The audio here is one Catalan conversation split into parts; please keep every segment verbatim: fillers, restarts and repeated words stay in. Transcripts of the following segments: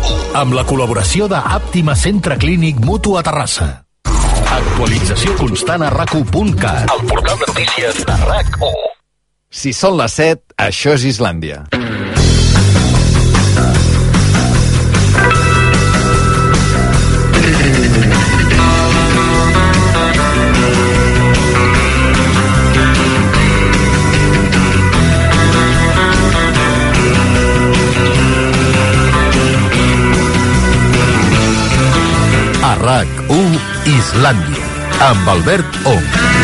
amb la col·laboració de Àptima Centre Clínic Mutu a Terrassa. Actualització constant a rac u punt cat, el portal de notícies de RAC u. Si són les set, això és Islàndia. A RAC u, Islàndia, amb Albert Ong.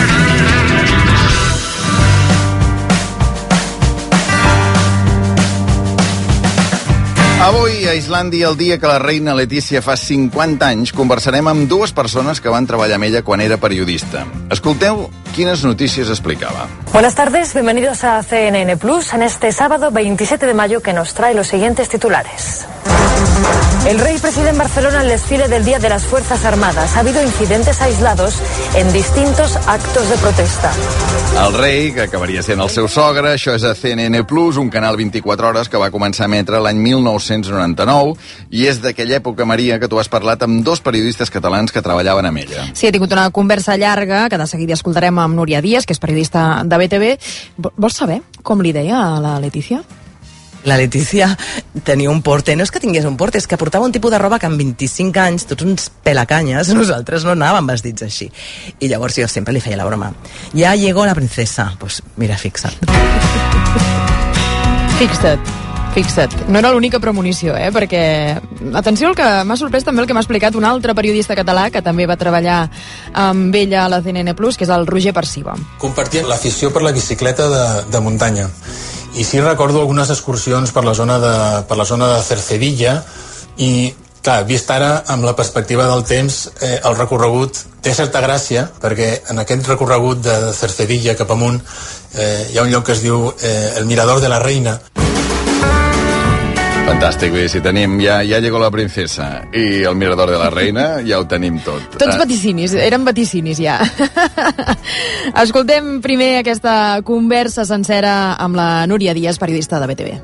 Avui, a Islàndia, el dia que la reina Letícia fa cinquanta anys, conversarem amb dues persones que van treballar amb ella quan era periodista. Escolteu quines notícies explicaba. Buenas tardes, bienvenidos a C N N Plus en este sábado veintisiete de mayo que nos trae los siguientes titulares. El rey preside en Barcelona el desfile del Día de las Fuerzas Armadas. Ha habido incidentes aislados en distintos actos de protesta. El rei, que acabaria sent el seu sogre, això és a C N N Plus, un canal vint-i-quatre hores que va començar a emetre l'any mil nou-cents noranta-nou, i és d'aquella època, Maria, que tu has parlat amb dos periodistes catalans que treballaven amb ella. Sí, he tingut una conversa llarga, que de seguida escoltarem amb Núria Díaz, que és periodista de B T V. Vols saber com li deia a la Letícia? La Letícia tenia un porte, no és que tingués un porte, és que portava un tipus de roba que amb vint-i-cinc anys, tots uns pelacanyes, nosaltres no anàvem vestits així. I llavors jo sempre li feia la broma. Ja llegó la princesa. Pues mira, fixa't. Fixa't, fixa't. No era l'única premonició, eh? Perquè, atenció, el que m'ha sorprès també el que m'ha explicat un altre periodista català que també va treballar amb ella a la C N N Plus, que és el Roger Perciba. Compartia l'afició per la bicicleta de, de muntanya. I sí recordo algunes excursions per la zona de, per la zona de Cercedilla i, clar, vist ara amb la perspectiva del temps, eh, el recorregut té certa gràcia perquè en aquest recorregut de Cercedilla cap amunt eh, hi ha un lloc que es diu eh, el Mirador de la Reina. Fantàstic, bé, si tenim ja, ja llegó la princesa i el Mirador de la Reina, ja ho tenim tot. Tots vaticinis, eren vaticinis ja. Escoltem primer aquesta conversa sencera amb la Núria Díaz, periodista de B T V.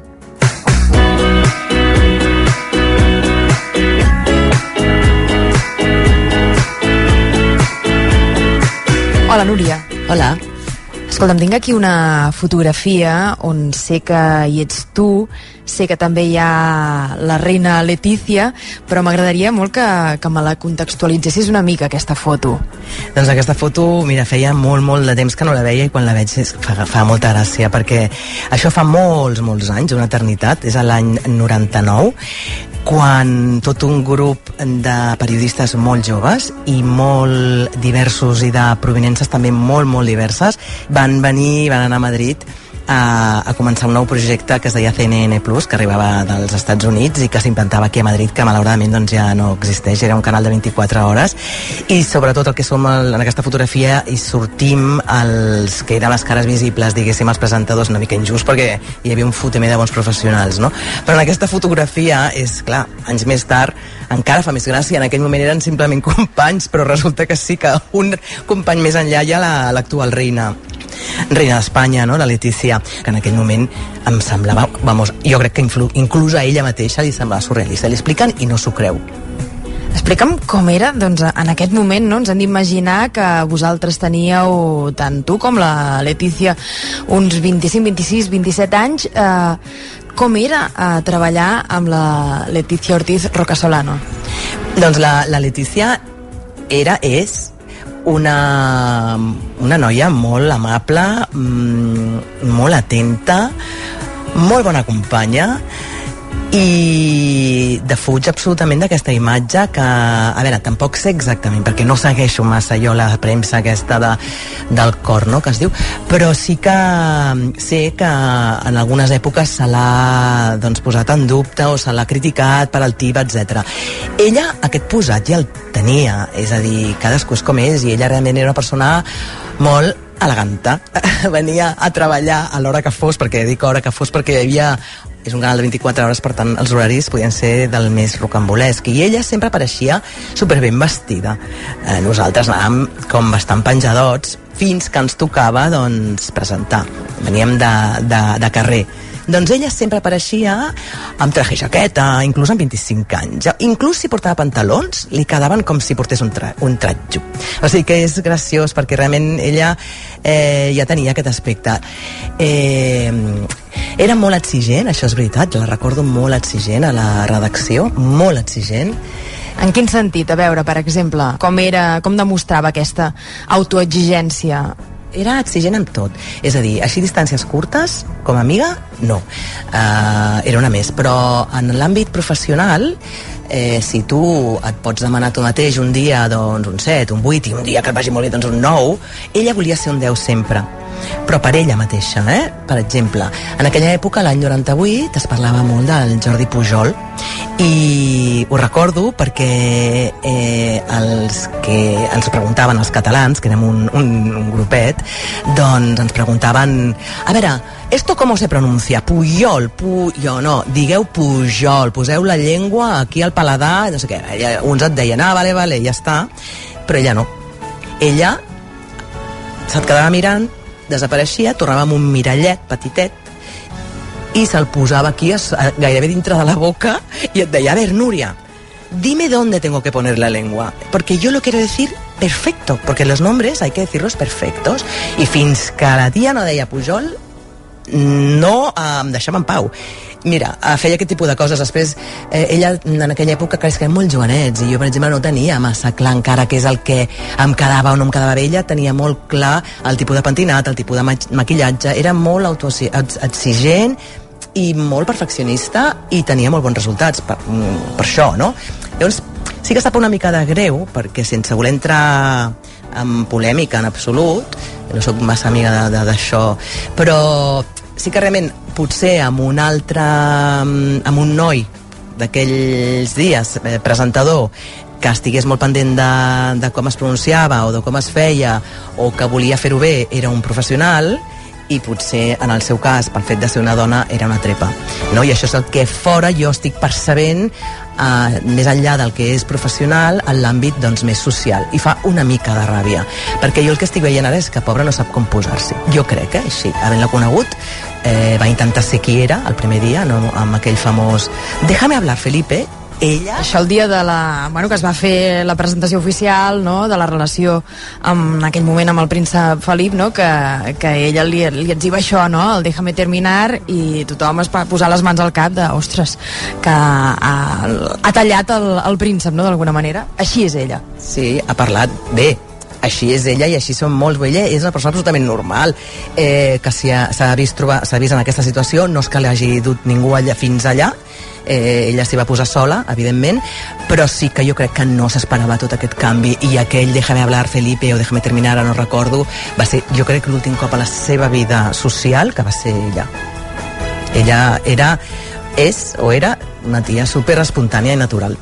Hola, Núria. Hola. Escolta'm, tinc aquí una fotografia on sé que hi ets tu, sé que també hi ha la reina Letícia, però m'agradaria molt que, que me la contextualitzessis una mica, aquesta foto. Doncs aquesta foto, mira, feia molt, molt de temps que no la veia i quan la veig fa, fa molta gràcia, perquè això fa molts, molts anys, una eternitat, és a l'any noranta-nou, quan tot un grup de periodistes molt joves i molt diversos i de provinences també molt, molt diverses van venir, van anar a Madrid a, a començar un nou projecte que es deia C N N Plus, que arribava dels Estats Units i que s'implantava aquí a Madrid, que malauradament doncs, ja no existeix, era un canal de vint-i-quatre hores, i sobretot el que som el, en aquesta fotografia hi sortim els que eren les cares visibles, diguéssim, els presentadors, una mica injust perquè hi havia un fotemer de bons professionals, no? Però en aquesta fotografia és, clar, anys més tard encara fa més gràcia, en aquell moment eren simplement companys, però resulta que sí que un company més enllà hi ha l'actual la, reina reina d'Espanya, no? La Letícia, que en aquell moment em semblava, vamos, jo crec que influ, inclús a ella mateixa li semblava surrealista. Li expliquen i no s'ho creu. Explica'm com era, doncs, en aquest moment, no? Ens hem d'imaginar que vosaltres teníeu, tant tu com la Letícia, uns vint-i-cinc, vint-i-sis, vint-i-set anys. Eh, com era eh, treballar amb la Letícia Ortiz Rocasolano? Doncs la, la Letícia era, és una, una noia molt amable, mmm, molt atenta, molt bona companya i defuig absolutament d'aquesta imatge que, a veure, tampoc sé exactament perquè no segueixo massa jo la premsa aquesta de, del cor, no?, que es diu, però sí que sé que en algunes èpoques se l'ha doncs, posat en dubte o se l'ha criticat per altiva, etcètera. Ella aquest posat ja el tenia, és a dir, cadascú és com és i ella realment era una persona molt eleganta. Venia a treballar a l'hora que fos, perquè dic hora que fos perquè hi havia, és un canal de vint-i-quatre hores, per tant els horaris podien ser del més rocambolesc, i ella sempre apareixia superben vestida. Eh, nosaltres anàvem com bastant penjadots fins que ens tocava doncs presentar. Veníem de, de, de carrer Doncs ella sempre apareixia amb traje i jaqueta, inclús amb vint-i-cinc anys. Inclús si portava pantalons, li quedaven com si portés un, tra un tratjo. O sigui que és graciós, perquè realment ella eh, ja tenia aquest aspecte. Eh, era molt exigent, això és veritat, la recordo molt exigent a la redacció, molt exigent. En quin sentit? A veure, per exemple, com era, com demostrava aquesta autoexigència? Era exigent amb tot, és a dir, així distàncies curtes, com a amiga, no. Uh, era una més, però en l'àmbit professional, eh, si tu et pots demanar tu mateix un dia doncs, un set, un vuit, i un dia que et vagi molt bé doncs, un nou, ella volia ser un deu sempre, però per ella mateixa, eh? Per exemple, en aquella època, l'any noranta-vuit, es parlava molt del Jordi Pujol, i ho recordo perquè eh, els que ens preguntaven els catalans, que érem un, un, un grupet, doncs ens preguntaven, a veure, esto com se pronuncia? Pujol, Pujol, no, digueu Pujol, poseu la llengua aquí al paladar, no sé què. Ella, uns et deien, ah, vale, vale, ja està, però ella no. Ella se't quedava mirant, desapareixia, tornava amb un mirallet petitet i se'l posava aquí a, a, gairebé dintre de la boca i et deia, a ver, Núria, dime dónde tengo que poner la lengua, porque yo lo quiero decir perfecto, porque los nombres hay que decirlos perfectos, i fins que la tia no deia Pujol no em deixava en pau. Mira, feia aquest tipus de coses. Després, eh, ella en aquella època que érem molt jovenets i jo, per exemple, no tenia massa clar encara què és el que em quedava o no em quedava bé. Ella tenia molt clar el tipus de pentinat, el tipus de ma maquillatge, era molt autoexigent i molt perfeccionista i tenia molt bons resultats per, per això, no? Llavors, sí que està una mica de greu, perquè sense voler entrar en polèmica en absolut, no sóc massa amiga d'això, però sí que realment potser amb un altre, amb un noi d'aquells dies, eh, presentador, que estigués molt pendent de, de com es pronunciava o de com es feia o que volia fer-ho bé, era un professional, i potser en el seu cas, pel fet de ser una dona, era una trepa, no? I això és el que fora jo estic percebent, eh, més enllà del que és professional, en l'àmbit doncs, més social, i fa una mica de ràbia, perquè jo el que estic veient ara és que pobra no sap com posar-s'hi, jo crec, eh, així, havent-la conegut, eh, va intentar ser qui era el primer dia, no? Amb aquell famós déjame hablar, Felipe. Ella... Això el dia de la... Bueno, que es va fer la presentació oficial, no?, de la relació amb, en aquell moment amb el príncep Felip, no?, que, que ella li, li etziva això, no?, el déjame terminar, i tothom es va posar les mans al cap de, ostres, que ha, ha tallat el, el príncep, no?, d'alguna manera. Així és ella. Sí, ha parlat bé. Així és ella i així són molts. Ella és una persona absolutament normal, eh, que s'ha vist, trobar, s'ha vist en aquesta situació, no és que l'hagi dut ningú allà, fins allà, eh, ella s'hi va posar sola, evidentment, però sí que jo crec que no s'esperava tot aquest canvi, i aquell déjame hablar, Felipe, o déjame terminar, no recordo, va ser, jo crec, l'últim cop a la seva vida social que va ser ella. Ella era, és o era una tia super espontània i natural.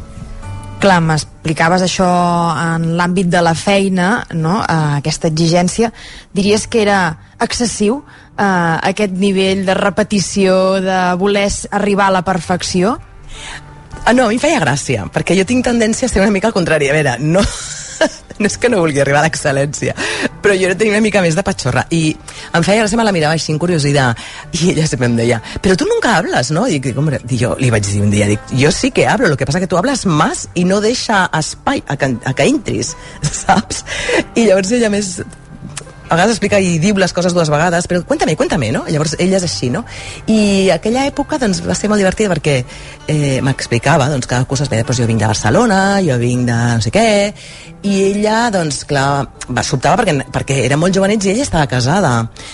Clar, m'explicaves això en l'àmbit de la feina, no?, uh, aquesta exigència. Diries que era excessiu uh, aquest nivell de repetició, de voler arribar a la perfecció? Ah, no, a mi em feia gràcia, perquè jo tinc tendència a ser una mica al contrari. A veure, no... no és que no vulgui arribar a l'excel·lència, però jo tenia una mica més de patxorra, i em feia gràcia, me la mirava així en curiositat, i ella sempre em deia, però tu nunca hablas, ¿no? I dic, hombre, jo li vaig dir un dia, dic, jo sí que hablo, lo que pasa que tu hablas más i no deixa espai a que, a que entris, saps? I llavors ella més... a vegades explica i diu les coses dues vegades, però cuéntame, cuéntame, no? Llavors ella és així, no? I aquella època doncs, va ser molt divertida perquè eh, m'explicava doncs, cada cosa, doncs, jo vinc de Barcelona, jo vinc de no sé què, i ella, doncs, clar, va sobtava perquè, perquè era molt jovenets i ella estava casada.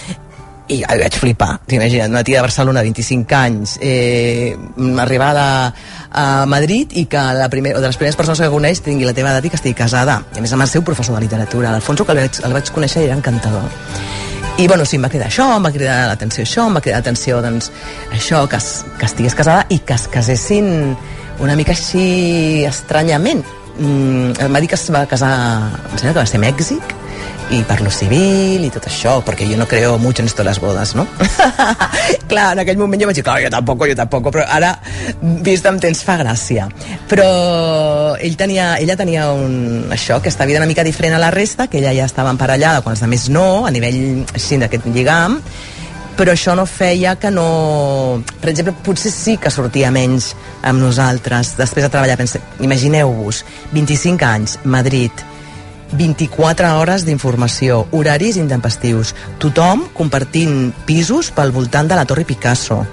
I jo vaig flipar, t'imagina't, una tia de Barcelona, vint-i-cinc anys, eh, arribada a Madrid, i que la primer, o de les primeres persones que coneix tingui la teva edat i que estigui casada. I a més amb el seu professor de literatura, l'Alfonso, que el vaig, el vaig conèixer i era encantador. I bueno, sí, em va cridar això, em va cridar l'atenció això, em va cridar l'atenció, doncs, això, que, es, que estigués casada i que es casessin una mica així estranyament. Mm, em va dir que es va casar, em sembla que va ser a Mèxic, i per lo civil i tot això, perquè jo no creo mucho en esto de las bodas, no? Clar, en aquell moment jo vaig dir, clar, jo tampoc, jo tampoc, però ara, vist amb temps, fa gràcia. Però ell tenia, ella tenia un, això, aquesta vida una mica diferent a la resta, que ella ja estava emparellada, quan els altres no, a nivell així d'aquest lligam, però això no feia que no... Per exemple, potser sí que sortia menys amb nosaltres després de treballar. Pense, imagineu-vos, vint-i-cinc anys, Madrid, vint-i-quatre hores d'informació, horaris intempestius, tothom compartint pisos pel voltant de la Torre Picasso.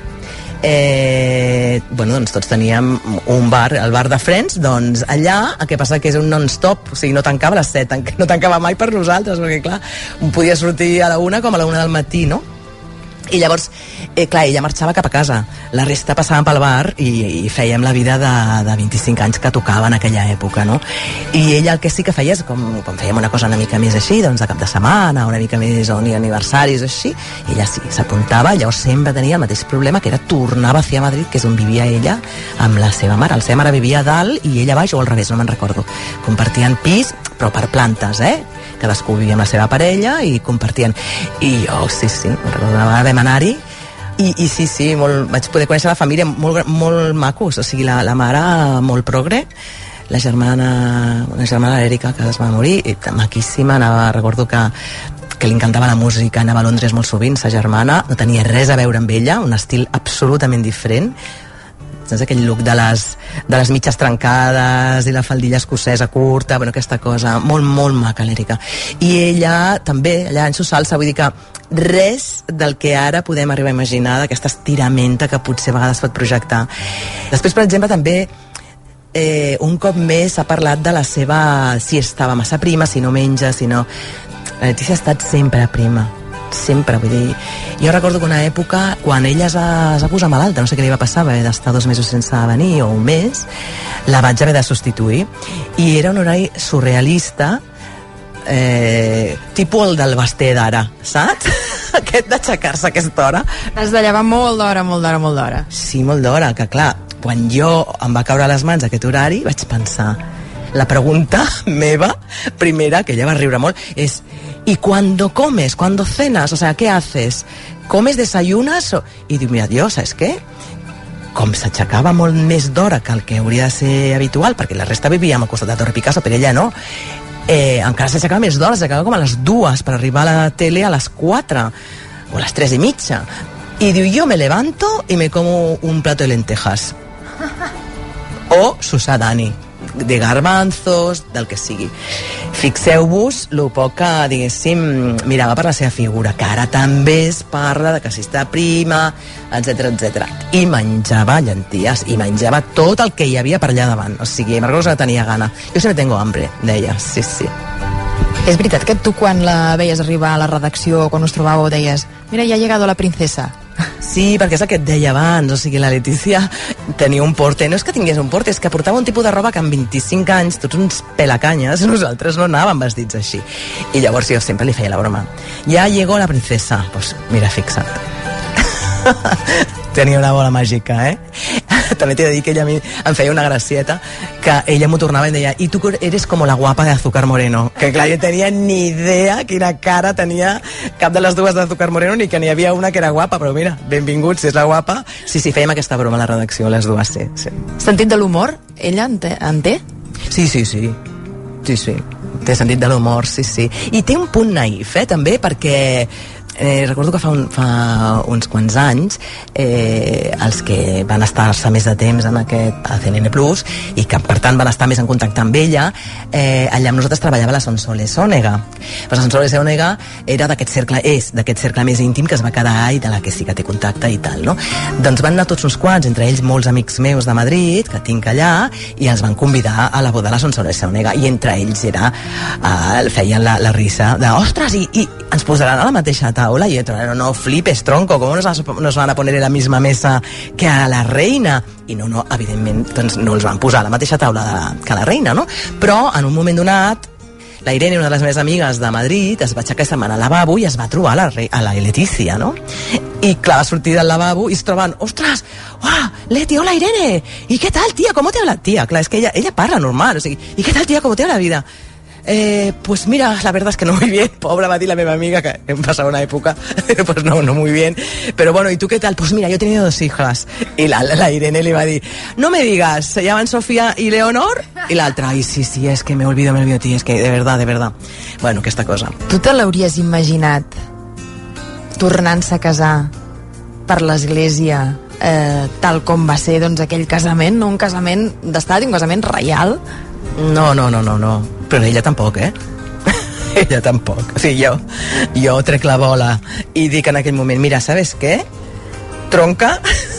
Eh, bueno, doncs tots teníem un bar, el bar de Friends, doncs allà, el que passa que és un non-stop, o sigui, no tancava a les set, no tancava mai per nosaltres, perquè clar, podia sortir a la una com a la una del matí, no? I llavors, eh, clar, ella marxava cap a casa, la resta passàvem pel bar i, i fèiem la vida de, de vint-i-cinc anys que tocava en aquella època, no? I ella el que sí que feia és, com, com fèiem una cosa una mica més així, doncs de cap de setmana, una mica més on hi ha aniversaris, així, ella sí, s'apuntava, llavors sempre tenia el mateix problema, que era tornar a a Madrid, que és on vivia ella, amb la seva mare. La seva mare vivia a dalt i ella baix, o al revés, no me'n recordo. Compartien pis, però per plantes, eh? Cadascú vivia amb la seva parella i compartien. I jo, sí, sí, me'n recordo, una vegada vam anar-hi i, i sí, sí, molt, vaig poder conèixer la família molt, molt macos, o sigui, la, la mare molt progre, la germana, una germana Erika que es va morir, i maquíssima, anava, recordo que que li encantava la música, anava a Londres molt sovint, sa germana, no tenia res a veure amb ella, un estil absolutament diferent, saps aquell look de les, de les mitges trencades i la faldilla escocesa curta, bueno, aquesta cosa, molt, molt maca l'Erika. I ella també, allà en su salsa, vull dir que res del que ara podem arribar a imaginar, d'aquesta estiramenta que potser a vegades pot projectar. Després, per exemple, també eh, un cop més s'ha parlat de la seva, si estava massa prima, si no menja, si no... La Letícia ha estat sempre prima, sempre, vull dir... Jo recordo que una època, quan ella es va, es va posar malalta, no sé què li va passar, va haver d'estar dos mesos sense venir, o un mes, la vaig haver de substituir, i era un horari surrealista, eh, tipus el del Basté d'ara, saps? Aquest d'aixecar-se a aquesta hora. Has de llevar molt d'hora, molt d'hora, molt d'hora. Sí, molt d'hora, que clar, quan jo em va caure a les mans aquest horari, vaig pensar... La pregunta meva, primera, que ella va riure molt, és ¿y cuando comes? ¿Cuando cenas? O sea, ¿qué haces? ¿Comes, desayunas? O... I diu, mira, jo, saps què? Com s'aixecava molt més d'hora que el que hauria de ser habitual, perquè la resta vivíem al costat de Torre Picasso, però ella no, eh, encara s'aixecava més d'hora, s'aixecava com a les dues per arribar a la tele a les quatre o a les tres i mitja. I diu, jo me levanto y me como un plato de lentejas. O susadani, de garbanzos, del que sigui. Fixeu-vos lo poc que, diguéssim, mirava per la seva figura, que ara també es parla de que si està prima, etcètera, etcètera. I menjava llenties, i menjava tot el que hi havia per allà davant. O sigui, Marcos no tenia gana. Jo sempre tengo hambre, deia, sí, sí. És veritat que tu quan la veies arribar a la redacció, quan us trobàveu, deies, mira, ja ha llegado la princesa. Sí, perquè és el que et deia abans, o sigui, la Letícia tenia un porte, no és que tingués un porte, és que portava un tipus de roba que amb vint-i-cinc anys, tots uns pelacanyes, nosaltres no anàvem vestits així. I llavors jo sempre li feia la broma. Ja llegó la princesa. Pues mira, fixa't. Tenia una bola màgica, eh? També t'he de dir que ella a mi em feia una gracieta, que ella m'ho tornava i em deia, i tu eres como la guapa de Azúcar Moreno. Que clar, jo tenia ni idea quina cara tenia cap de les dues d'Azúcar Moreno, ni que n'hi havia una que era guapa, però mira, benvinguts, si és la guapa. Sí, sí, fèiem aquesta broma a la redacció, les dues, sí. sí. Sentit de l'humor, ella en té? En té? Sí, sí, sí. Sí, sí. Té sentit de l'humor, sí, sí. I té un punt naïf, eh, també, perquè... Eh, recordo que fa, un, fa uns quants anys eh, els que van estar-se més de temps en aquest C N N Plus i que per tant van estar més en contacte amb ella, eh, allà amb nosaltres treballava la Sonsoles Ònega. Però la Sonsoles Ònega era d'aquest cercle, és d'aquest cercle més íntim que es va quedar i de la que sí que té contacte i tal, no? Doncs van anar tots uns quants, entre ells molts amics meus de Madrid que tinc allà, i els van convidar a la boda de la Sonsoles Ònega, i entre ells era eh, feien la, la risa de, ostres, i, i ens posaran a la mateixa taula, y otro, no, no flipes, tronco, ¿cómo nos, nos van a poner en la misma mesa que a la reina? I no, no, evidentment, doncs no els van posar a la mateixa taula de, que la reina, no? Però en un moment donat, la Irene, una de les meves amigues de Madrid, es va aixecar i se'n va anar al lavabo i es va trobar a la, re, a la Letícia, no? I clar, va sortir del lavabo i es troben, ostres, oh, Leti, hola Irene, ¿y qué tal, tía? ¿Cómo te habla? Tía, clar, és que ella, ella parla normal, o sigui, ¿y qué tal, tía? ¿Cómo te habla la vida? Eh, pues mira, la verdad es que no muy bien. Pobre va a decir la meva amiga que hem pasado una época, pues no, no muy bien. Pero bueno, ¿y tú qué tal? Pues mira, yo he tenido dos hijas. Y la, la Irene le va a decir, no me digas, ¿se llaman Sofía y Leonor? Y la otra, ay, sí, sí, es que me olvido, me olvido, tío, es que de verdad, de verdad. Bueno, aquesta cosa. Tu te l'hauries imaginat tornant-se a casar per l'església, eh, tal com va ser doncs, aquell casament, no un casament d'estat, un casament reial? No, no, no, no, no. Però ella tampoc, eh? Ella tampoc. O sigui, jo, jo trec la bola i dic en aquell moment, mira, ¿sabes qué? Tronca,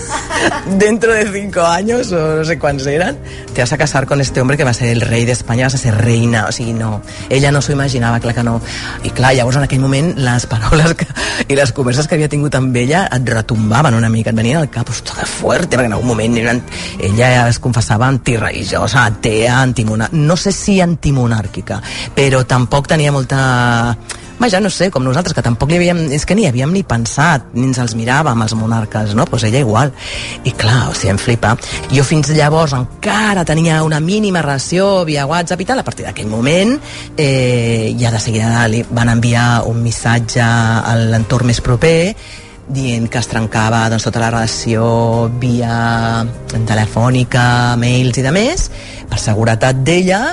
dentro de cinco años, o no sé cuántos eran, te vas a casar con este hombre que va a ser el rei d'Espanya, vas a ser reina, o sigui, no. Ella no s'ho imaginava, clar que no. I clar, llavors en aquell moment les paraules que, i les converses que havia tingut amb ella et retombaven una mica, et venien al cap, ostres, que fuerte, perquè en algun moment eren, ella es confessava antireligiosa, atea, antimonàrquica, no sé si antimonàrquica, però tampoc tenia molta... Vaja, no sé, com nosaltres, que tampoc li havíem... És que ni havíem ni pensat, ni ens els miràvem, els monarques, no? Doncs pues ella igual. I clar, o sigui, em flipa. Jo fins llavors encara tenia una mínima relació via WhatsApp i tal. A partir d'aquell moment, eh, ja de seguida li van enviar un missatge a l'entorn més proper dient que es trencava doncs, tota la relació via telefònica, mails i de més, per seguretat d'ella,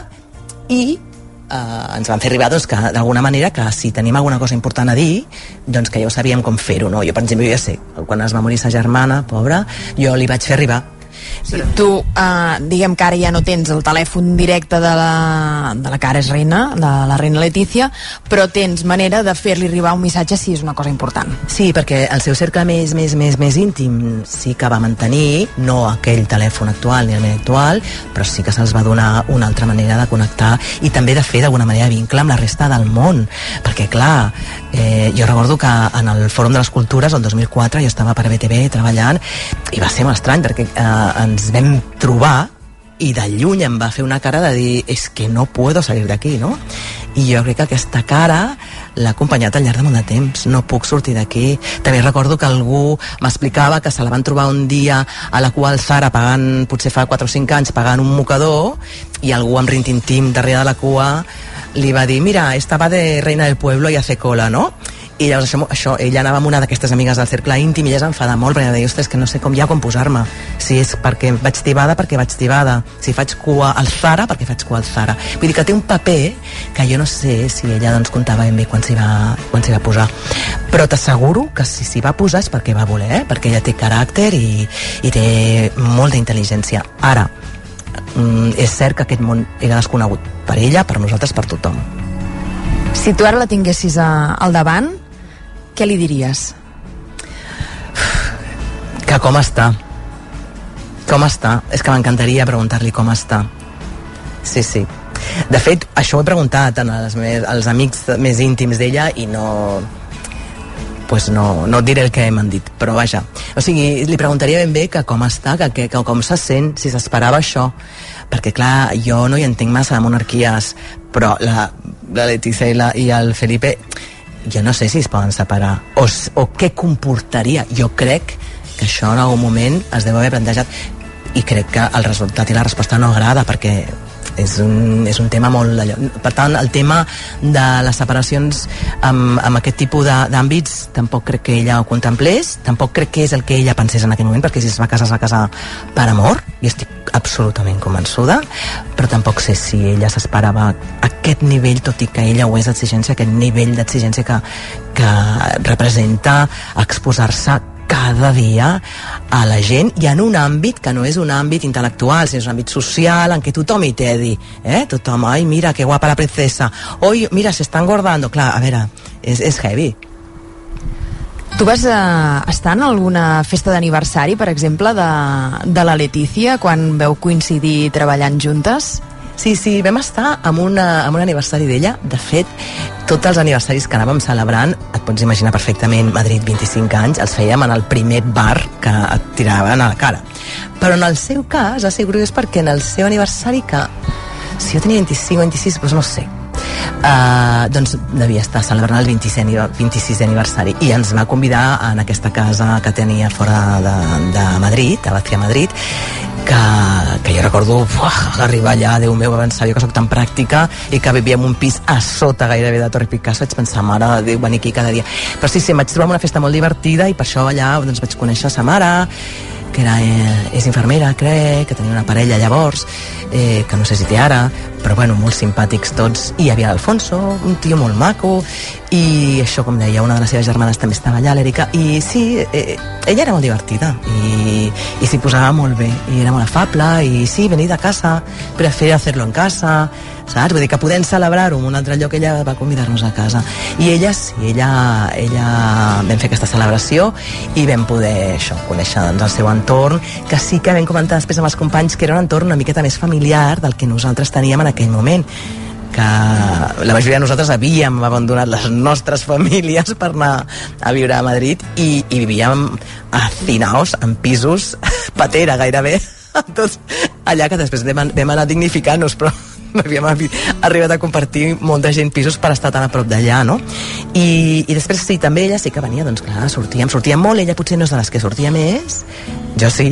i Uh, ens van fer arribar doncs, que d'alguna manera que si tenim alguna cosa important a dir doncs que ja ho sabíem com fer-ho, no? Jo per exemple ja sé, quan es va morir sa germana pobra, jo li vaig fer arribar. Sí, tu, uh, diguem que ara ja no tens el telèfon directe de la, de la que ara és reina, de la reina Letícia, però tens manera de fer-li arribar un missatge si és una cosa important. Sí, perquè el seu cercle més, més, més, més íntim sí que va mantenir, no aquell telèfon actual ni el mail actual, però sí que se'ls va donar una altra manera de connectar i també de fer d'alguna manera vincle amb la resta del món, perquè clar, eh, jo recordo que en el Fòrum de les Cultures el dos mil quatre jo estava per B T V treballant i va ser molt estrany perquè eh, ens vam trobar i de lluny em va fer una cara de dir és que no puedo salir d'aquí, no? I jo crec que aquesta cara l'ha acompanyat al llarg de molt de temps, no puc sortir d'aquí. També recordo que algú m'explicava que se la van trobar un dia a la cua al Zara pagant, potser fa quatre o cinc anys, pagant un mocador, i algú amb rintintim darrere de la cua li va dir, mira, esta va de reina del pueblo y hace cola, no? I llavors això, això, ella anava amb una d'aquestes amigues del cercle íntim i ella s'enfada molt perquè deia, ostres, que no sé com ja com posar-me, si és perquè vaig tibada, perquè vaig tibada, si faig cua al Zara, perquè faig cua al Zara. Vull dir que té un paper que jo no sé si ella doncs comptava ben bé quan s'hi va, quan s'hi va posar, però t'asseguro que si s'hi va posar és perquè va voler, eh? Perquè ella té caràcter i, i té molta intel·ligència. Ara, mm, és cert que aquest món era desconegut per ella, per nosaltres, per tothom. Si tu ara la tinguessis a, al davant, què li diries? Que com està. Com està? És que m'encantaria preguntar-li com està. Sí, sí. De fet, això ho he preguntat als, meus, als amics més íntims d'ella i no... pues no, no et diré el que m'han dit, però vaja. O sigui, li preguntaria ben bé que com està, que, que, que com se sent, si s'esperava això. Perquè, clar, jo no hi entenc massa de monarquies, però la, la Letícia i, la, i el Felipe... jo no sé si es poden separar o, o què comportaria. Jo crec que això en algun moment es deu haver plantejat i crec que el resultat i la resposta no agrada perquè és un, és un tema molt d'allò. Per tant, el tema de les separacions amb, amb aquest tipus d'àmbits tampoc crec que ella ho contemplés, tampoc crec que és el que ella pensés en aquell moment, perquè si es va casar, es va casar per amor, i estic absolutament convençuda, però tampoc sé si ella s'esperava aquest nivell, tot i que ella ho és d'exigència, aquest nivell d'exigència que, que representa exposar-se cada dia a la gent i en un àmbit que no és un àmbit intel·lectual, sinó és un àmbit social en què tothom hi té a dir, eh? Tothom, ai, mira, que guapa la princesa, oi, mira, se està engordando, clar, a veure, és, és heavy. Tu vas eh, estar en alguna festa d'aniversari, per exemple, de, de la Letícia, quan veu coincidir treballant juntes? Sí, sí, vam estar en, una, en un aniversari d'ella. De fet, tots els aniversaris que anàvem celebrant, et pots imaginar perfectament, Madrid, vint-i-cinc anys, els fèiem en el primer bar que et tiraven a la cara. Però en el seu cas, ha sigut curiós perquè en el seu aniversari, que si jo tenia vint-i-cinc o vint-i-sis, doncs no sé, uh, doncs devia estar celebrant el vint-i-sisè aniversari i ens va convidar en aquesta casa que tenia fora de, de Madrid, a Bàcia, Madrid, que, que jo recordo uah, arribar allà, Déu meu, va pensar jo que soc tan pràctica i que vivia en un pis a sota gairebé de Torre Picasso, vaig pensar, mare de Déu, venir aquí cada dia. Però sí, sí, em vaig trobar una festa molt divertida i per això allà doncs, vaig conèixer sa mare que era, eh, és infermera, crec, que tenia una parella llavors, eh, que no sé si té ara, però bueno, molt simpàtics tots. I hi havia l'Alfonso, un tio molt maco, i això, com deia, una de les seves germanes també estava allà, l'Erika, i sí, eh, ella era molt divertida, i, i s'hi posava molt bé, i era molt afable, i sí, venir de casa, preferia hacerlo en casa, saps? Vull dir que podent celebrar-ho en un altre lloc, ella va convidar-nos a casa. I ella, sí, ella, ella vam fer aquesta celebració i vam poder, això, conèixer doncs, el seu entorn, que sí que vam comentar després amb els companys que era un entorn una miqueta més familiar del que nosaltres teníem en aquell moment, que la majoria de nosaltres havíem abandonat les nostres famílies per anar a viure a Madrid i, i vivíem hacinaos en pisos patera gairebé, tots allà, que després vam, vam anar dignificant-nos, però havíem arribat a compartir molta gent pisos per estar tan a prop d'allà, no? I, i després sí, també ella sí que venia, doncs clar, sortíem, sortíem molt, ella potser no és de les que sortia més, jo sí,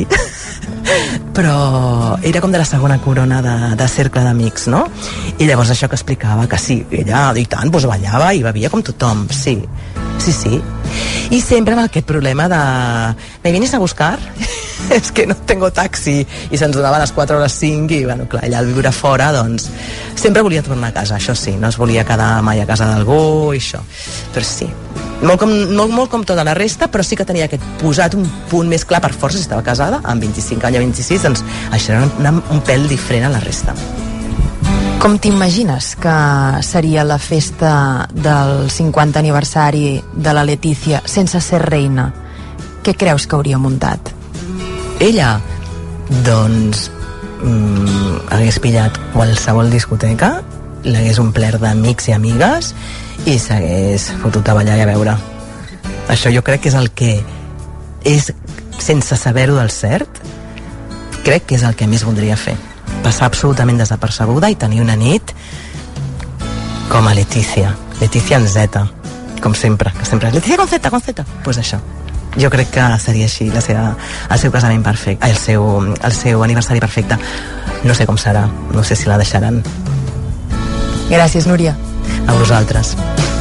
però era com de la segona corona de, de cercle d'amics, no? I llavors això que explicava, que sí, ella, i tant, doncs ballava i bevia com tothom, sí, sí, sí. I sempre amb aquest problema de ¿me vienes a buscar? És que no tengo taxi, i se'ns donava a les quatre o les cinc, i bueno, clar, ella al viure fora, doncs sempre volia tornar a casa, això sí, no es volia quedar mai a casa d'algú i això, però sí, molt com, molt, molt com tota la resta, però sí que tenia aquest posat un punt més clar per força, si estava casada, amb vint-i-cinc anys a vint-i-sis, doncs això era un, un pèl diferent a la resta. Com t'imagines que seria la festa del cinquanta aniversari de la Letícia sense ser reina? Què creus que hauria muntat? Ella, doncs, mm, hagués pillat qualsevol discoteca, l'hagués omplert d'amics i amigues i s'hagués fotut a ballar i a veure. Això jo crec que és el que és, sense saber-ho del cert, crec que és el que més voldria fer. Passar absolutament desapercebuda i tenir una nit com a Letícia. Letícia en Z, com sempre, que sempre és Letícia con Z, con Z. Doncs pues això. Jo crec que seria així la seva, el seu casament perfecte, el seu, el seu aniversari perfecte. No sé com serà, no sé si la deixaran. Gràcies, Núria. A vosaltres.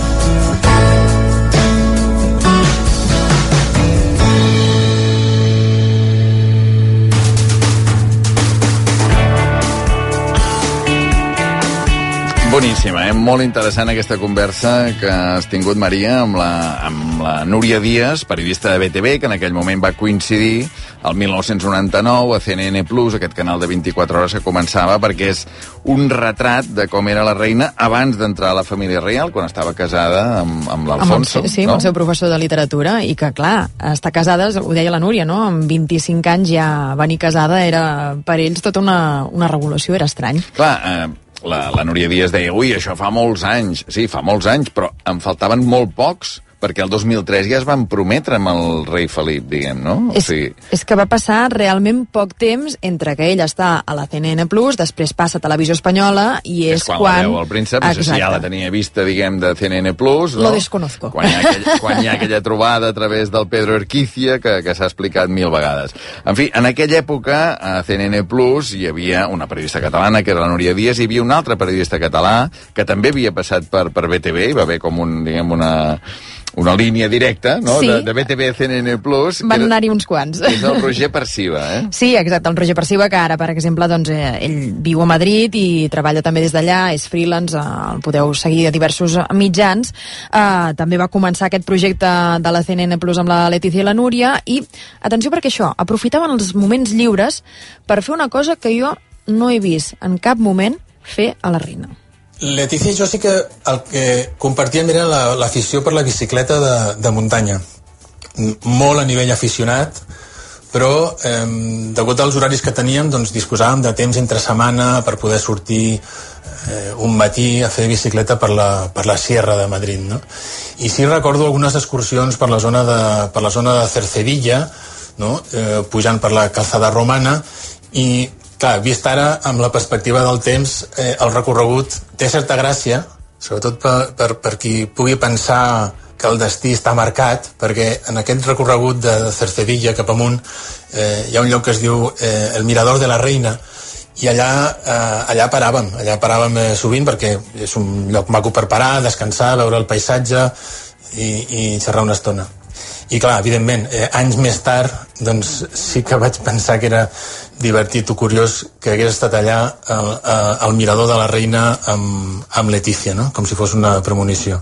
Boníssima, eh? Molt interessant aquesta conversa que has tingut, Maria, amb la, amb la Núria Díaz, periodista de B T V, que en aquell moment va coincidir el mil nou-cents noranta-nou a C N N Plus, aquest canal de vint-i-quatre hores que començava, perquè és un retrat de com era la reina abans d'entrar a la família reial, quan estava casada amb, amb l'Alfonso. Amb el, sí, no? amb el seu professor de literatura, i que, clar, estar casada, ho deia la Núria, no? Amb vint-i-cinc anys ja venir casada era, per ells, tota una, una revolució, era estrany. Clar, eh, La, la Núria Díaz deia, ui, això fa molts anys. Sí, fa molts anys, però en faltaven molt pocs, perquè el dos mil tres ja es van prometre amb el rei Felip, diguem, no? És, o sigui... és que va passar realment poc temps entre que ell està a la C N N Plus, després passa a Televisió Espanyola, i és, és quan... quan... la veu el príncep, no sé si ja la tenia vista, diguem, de C N N Plus, no? Lo desconozco. Quan hi ha, aquell, quan hi ha aquella trobada a través del Pedro Erquicia, que, que s'ha explicat mil vegades. En fi, en aquella època, a C N N Plus, hi havia una periodista catalana, que era la Núria Díaz, i hi havia un altre periodista català, que també havia passat per, per B T V, i va haver com un, diguem, una... una línia directa, no?, sí. de, de B T V a C N N Plus. Van anar-hi uns quants. És el Roger Perciba, eh? Sí, exacte, el Roger Perciba, que ara, per exemple, doncs, eh, ell viu a Madrid i treballa també des d'allà, és freelance, eh, el podeu seguir a diversos mitjans. Eh, també va començar aquest projecte de la C N N Plus amb la Letícia i la Núria, i, atenció, perquè això, aprofitaven els moments lliures per fer una cosa que jo no he vist en cap moment fer a la reina. Letícia i jo sí que el que compartíem era l'afició per la bicicleta de, de muntanya. Molt a nivell aficionat, però eh, degut als horaris que teníem, doncs disposàvem de temps entre setmana per poder sortir eh, un matí a fer bicicleta per la, per la Sierra de Madrid, no? I sí recordo algunes excursions per la zona de, per la zona de Cercedilla, no? eh, pujant per la calçada romana, i clar, vist ara, amb la perspectiva del temps, eh, el recorregut té certa gràcia, sobretot per, per, per qui pugui pensar que el destí està marcat, perquè en aquest recorregut de Cercedilla cap amunt eh, hi ha un lloc que es diu eh, el Mirador de la Reina, i allà, eh, allà paràvem, allà paràvem eh, sovint, perquè és un lloc maco per parar, descansar, veure el paisatge i, i xerrar una estona. I clar, evidentment, eh, anys més tard, doncs sí que vaig pensar que era divertit o curiós que hagués estat allà al, al mirador de la reina amb, amb Letícia, no? Com si fos una premonició.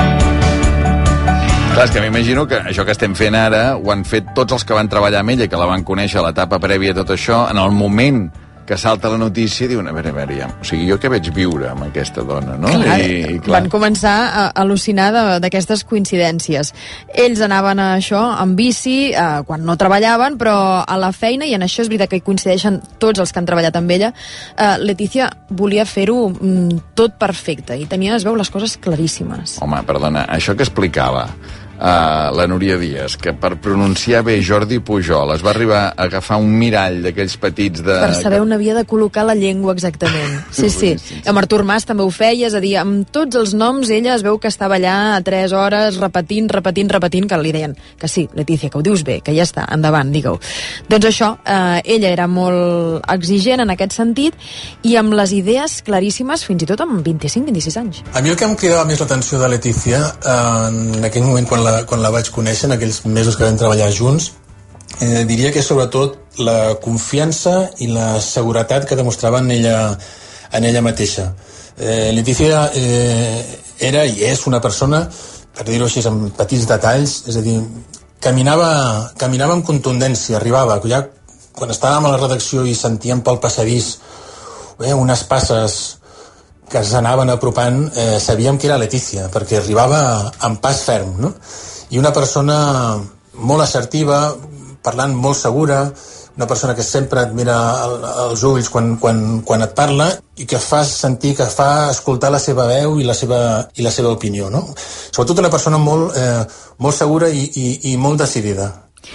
Clar, és que m'imagino que això que estem fent ara ho han fet tots els que van treballar amb ella, que la van conèixer a l'etapa prèvia a tot això, en el moment que salta la notícia i diuen, a veure, a veure, ja, o sigui, jo què veig viure amb aquesta dona, no? Clar, I, i, clar. Van començar a al·lucinar d'aquestes coincidències. Ells anaven a això amb bici eh, quan no treballaven, però a la feina, i en això és veritat que hi coincideixen tots els que han treballat amb ella, eh, Letícia volia fer-ho mm, tot perfecte i tenia, es veu, les coses claríssimes. Home, perdona, això que explicava Uh, la Núria Díaz, que per pronunciar bé Jordi Pujol es va arribar a agafar un mirall d'aquells petits de... Per saber on havia de col·locar la llengua exactament. Sí, sí. Amb Artur Mas també ho feia, és a dir, amb tots els noms ella es veu que estava allà a tres hores repetint, repetint, repetint, que li deien que sí, Letícia, que ho dius bé, que ja està, endavant, digue-ho. Doncs això, eh, ella era molt exigent en aquest sentit i amb les idees claríssimes fins i tot amb vint-i-cinc vint-i-sis anys. A mi el que em cridava més l'atenció de Letícia, eh, en aquell moment quan la, quan la vaig conèixer, en aquells mesos que vam treballar junts, eh, diria que sobretot la confiança i la seguretat que demostrava en ella, en ella mateixa. Eh, Letícia eh, era i és una persona, per dir-ho així, amb petits detalls, és a dir, caminava, caminava amb contundència, arribava, ja quan estàvem a la redacció i sentíem pel passadís eh, unes passes que s'anaven apropant, eh, sabíem que era Letícia, perquè arribava amb pas ferm, no? I una persona molt assertiva, parlant molt segura, una persona que sempre et mira als ulls quan, quan, quan et parla i que fa sentir, que fa escoltar la seva veu i la seva, i la seva opinió, no? Sobretot una persona molt, eh, molt segura i, i, i molt decidida.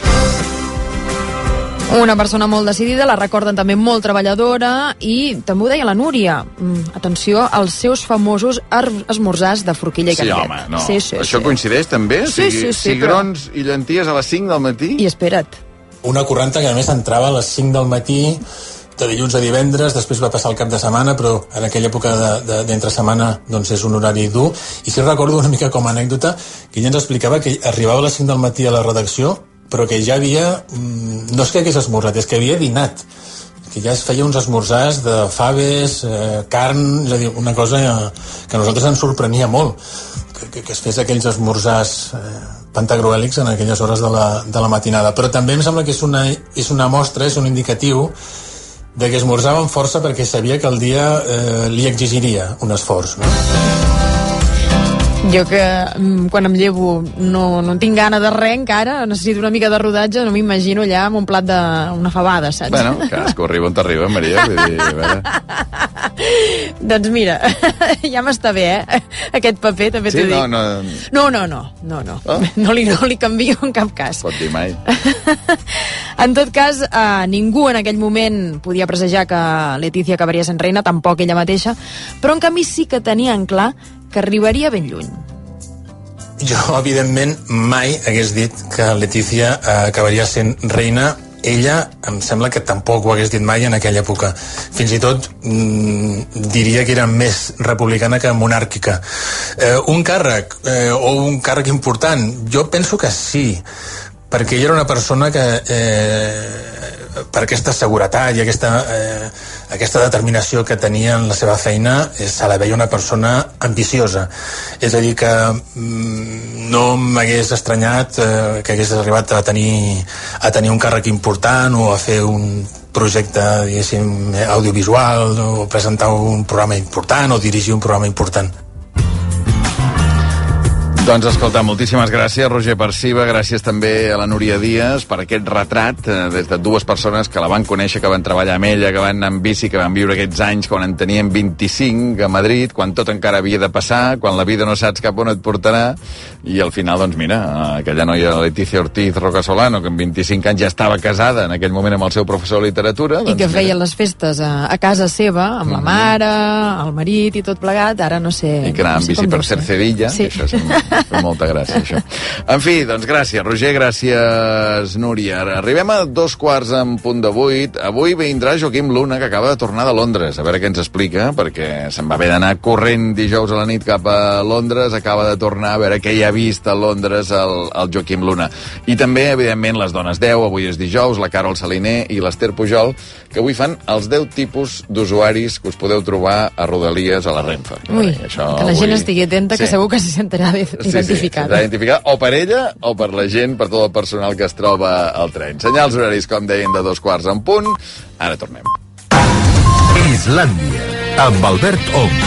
Una persona molt decidida, la recorden també molt treballadora i també ho deia la Núria. Mm, atenció als seus famosos esmorzars de forquilla i sí, cantet. Home, no. Sí, sí, Això sí. coincideix també? Sí, sí, sí, sí, cigrons però... i llenties a les cinc del matí? I espera't. Una correnta que a més entrava a les cinc del matí de dilluns a divendres, després va passar el cap de setmana, però en aquella època d'entre setmana doncs és un horari dur. I si recordo una mica com a anècdota que ella ens explicava que arribava a les cinc del matí a la redacció però que ja havia, no és que hagués esmorzat, és que havia dinat, que ja es feia uns esmorzars de faves, eh, carn, és a dir, una cosa que a nosaltres ens sorprenia molt, que, que, que es fes aquells esmorzars eh, pantagruèlics en aquelles hores de la, de la matinada. Però també em sembla que és una, és una mostra, és un indicatiu de que esmorzava amb força perquè sabia que el dia eh, li exigiria un esforç, no? Jo que quan em llevo no, no tinc gana de res encara, necessito una mica de rodatge, no m'imagino allà amb un plat d'una fabada, saps? Bueno, cadascú arriba on t'arriba, Maria, vull dir, a veure... Doncs mira, ja m'està bé, eh? Aquest paper, també sí, t'ho no, dic. No, no, no, no, no, no. Oh? No, li, no li canvio en cap cas. Pot dir mai. En tot cas, eh, ningú en aquell moment podia presagiar que Letícia acabaria sent reina, tampoc ella mateixa, però en canvi sí que tenien clar que arribaria ben lluny. Jo, evidentment, mai hagués dit que Letícia eh, acabaria sent reina. Ella, em sembla que tampoc ho hagués dit mai en aquella època. Fins i tot mm, diria que era més republicana que monàrquica. Eh, un càrrec, eh, o un càrrec important, jo penso que sí, perquè ella era una persona que eh, per aquesta seguretat i aquesta, eh, aquesta determinació que tenia en la seva feina, eh, se la veia una persona ambiciosa. És a dir, que mm, no m'hagués estranyat eh, que hagués arribat a tenir, a tenir un càrrec important o a fer un projecte, diguéssim, audiovisual o presentar un programa important o dirigir un programa important. Doncs escolta, moltíssimes gràcies, Roger Perciba, gràcies també a la Núria Díaz per aquest retrat eh, des de dues persones que la van conèixer, que van treballar amb ella, que van anar amb bici, que van viure aquests anys quan en tenien vint-i-cinc a Madrid, quan tot encara havia de passar, quan la vida no saps cap on et portarà, i al final, doncs mira, aquella noia Letícia Ortiz Rocasolano, que amb vint-i-cinc anys ja estava casada en aquell moment amb el seu professor de literatura... I doncs, que feia mira, les festes a, a casa seva, amb mm-hmm. la mare, el marit i tot plegat, ara no sé... I que anava amb no sé bici per ser. Cercedilla, sí. que això és... Fa molta gràcia, això. En fi, doncs gràcies, Roger, gràcies, Núria. Arribem a dos quarts en punt de vuit. Avui vindrà Joaquim Luna, que acaba de tornar de Londres. A veure què ens explica, perquè se'n va haver d'anar corrent dijous a la nit cap a Londres. Acaba de tornar a veure què hi ha vist a Londres el, el Joaquim Luna. I també, evidentment, les dones deu, avui és dijous, la Carol Saliner i l'Ester Pujol, que avui fan els deu tipus d'usuaris que us podeu trobar a Rodalies a la Renfe. Ui, això, que la gent avui... estigui atenta, que sí. Segur que s'hi sentirà identificada. Sí, sí, identificada, o per ella o per la gent, per tot el personal que es troba al tren. Senyals horaris, com deien, de dos quarts en punt. Ara tornem. Islàndia, amb Albert Ong.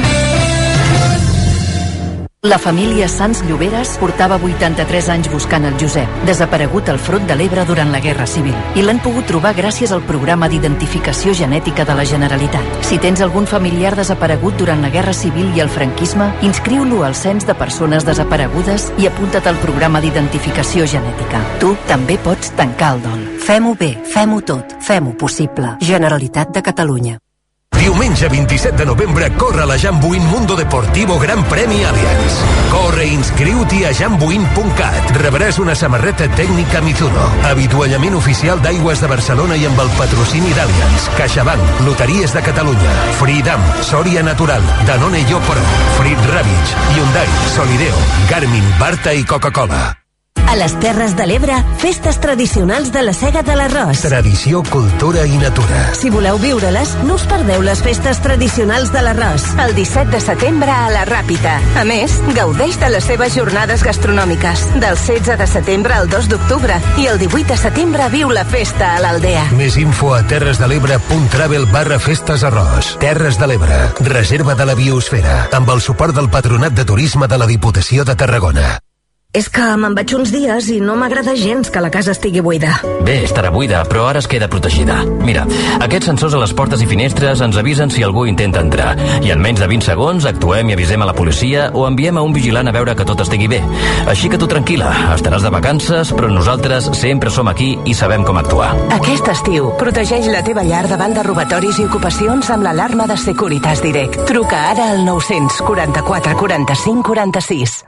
La família Sans Lloberes portava vuitanta-tres anys buscant el Josep, desaparegut al Front de l'Ebre durant la Guerra Civil, i l'han pogut trobar gràcies al programa d'identificació genètica de la Generalitat. Si tens algun familiar desaparegut durant la Guerra Civil i el franquisme, inscriu-lo al Cens de Persones Desaparegudes i apunta't al programa d'identificació genètica. Tu també pots tancar el dol. Fem-ho bé, fem-ho tot, fem-ho possible. Generalitat de Catalunya. Diumenge vint-i-set de novembre corre la Jambuin Mundo Deportivo Gran Premi Allianz. Corre i inscriu-t'hi a jambuin punt cat. Rebràs una samarreta tècnica Mizuno, avituallament oficial d'Aigües de Barcelona i amb el patrocini d'Allianz, CaixaBank, Loteries de Catalunya, Freedom, Soria Natural, Danone Yopro, Frit Ravitch, Hyundai, Solideo, Garmin, Barta i Coca-Cola. A les Terres de l'Ebre, festes tradicionals de la Sega de l'Arròs. Tradició, cultura i natura. Si voleu viure-les, no us perdeu les festes tradicionals de l'Arròs. El disset de setembre a la Ràpita. A més, gaudeix de les seves jornades gastronòmiques. Del setze de setembre al dos d'octubre. I el divuit de setembre viu la festa a l'Aldea. Més info a terresdelebre punt travel barra festes arròs. Terres de l'Ebre. Reserva de la biosfera. Amb el suport del Patronat de Turisme de la Diputació de Tarragona. És que me'n vaig uns dies i no m'agrada gens que la casa estigui buida. Bé, estarà buida, però ara es queda protegida. Mira, aquests sensors a les portes i finestres ens avisen si algú intenta entrar. I en menys de vint segons actuem i avisem a la policia o enviem a un vigilant a veure que tot estigui bé. Així que tu tranquil·la, estaràs de vacances, però nosaltres sempre som aquí i sabem com actuar. Aquest estiu, protegeix la teva llar davant de robatoris i ocupacions amb l'alarma de Securitas Direct. Truca ara al nou-cents quaranta-quatre quaranta-cinc quaranta-sis.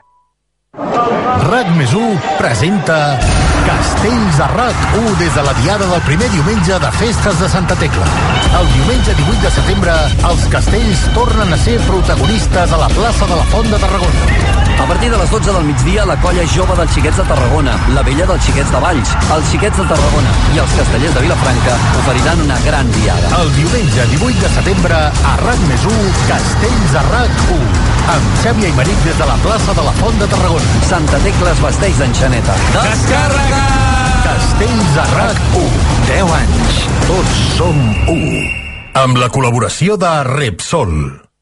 RAC més u presenta Castells a RAC u des de la diada del primer diumenge de Festes de Santa Tecla. El diumenge divuit de setembre, els castells tornen a ser protagonistes a la plaça de la Font de Tarragona. A partir de les dotze del migdia, la colla jove dels Xiquets de Tarragona, la vella dels Xiquets de Valls, els Xiquets de Tarragona i els castellers de Vilafranca oferiran una gran diada. El diumenge divuit de setembre, a RAC més u, Castells a RAC u, amb Xavi Aymeric des de la plaça de la Font de Tarragona. Santa Tecla es vesteix d'enxaneta. Descàrrega! Castells a RAC u. deu anys. Tots som u. Amb la col·laboració de Repsol.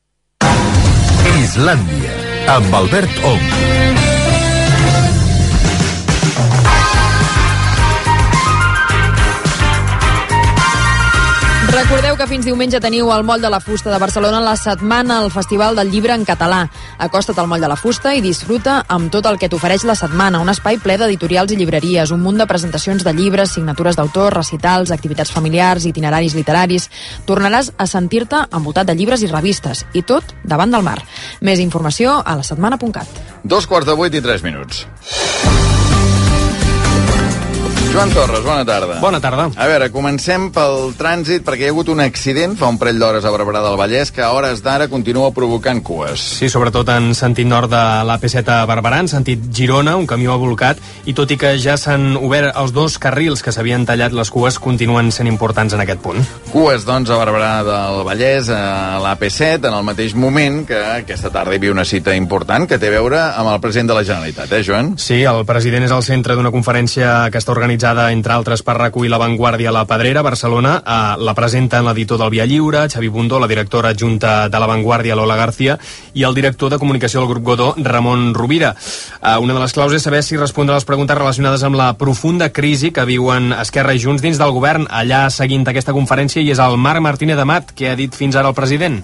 Islàndia, amb Albert Ong. Recordeu que fins diumenge teniu al Moll de la Fusta de Barcelona la setmana al Festival del Llibre en català. Acosta't al Moll de la Fusta i disfruta amb tot el que t'ofereix la setmana. Un espai ple d'editorials i llibreries, un munt de presentacions de llibres, signatures d'autors, recitals, activitats familiars, itineraris literaris. Tornaràs a sentir-te envoltat de llibres i revistes, i tot davant del mar. Més informació a la setmana punt cat. Dos quarts de vuit i tres minuts. Joan Torres, bona tarda. Bona tarda. A veure, comencem pel trànsit, perquè hi ha hagut un accident fa un parell d'hores a Barberà del Vallès que a hores d'ara continua provocant cues. Sí, sobretot en sentit nord de l'A P set a Barberà, en sentit Girona, un camió ha volcat, i tot i que ja s'han obert els dos carrils que s'havien tallat, les cues continuen sent importants en aquest punt. Cues, doncs, a Barberà del Vallès, a l'A P set, en el mateix moment que aquesta tarda hi havia una cita important que té a veure amb el president de la Generalitat, eh, Joan? Sí, el president és al centre d'una conferència que està organitzada entre altres per recollir La Vanguardia a la Pedrera, Barcelona. Eh, la presenten l'editor del Via Lliure, Xavi Bundó, la directora adjunta de La Vanguardia, Lola García, i el director de comunicació del grup Godó, Ramon Rovira. Eh, una de les claus és saber si respondrà a les preguntes relacionades amb la profunda crisi que viuen Esquerra i Junts dins del govern. Allà, seguint aquesta conferència, hi és el Marc Martínez Amat, que ha dit fins ara el president.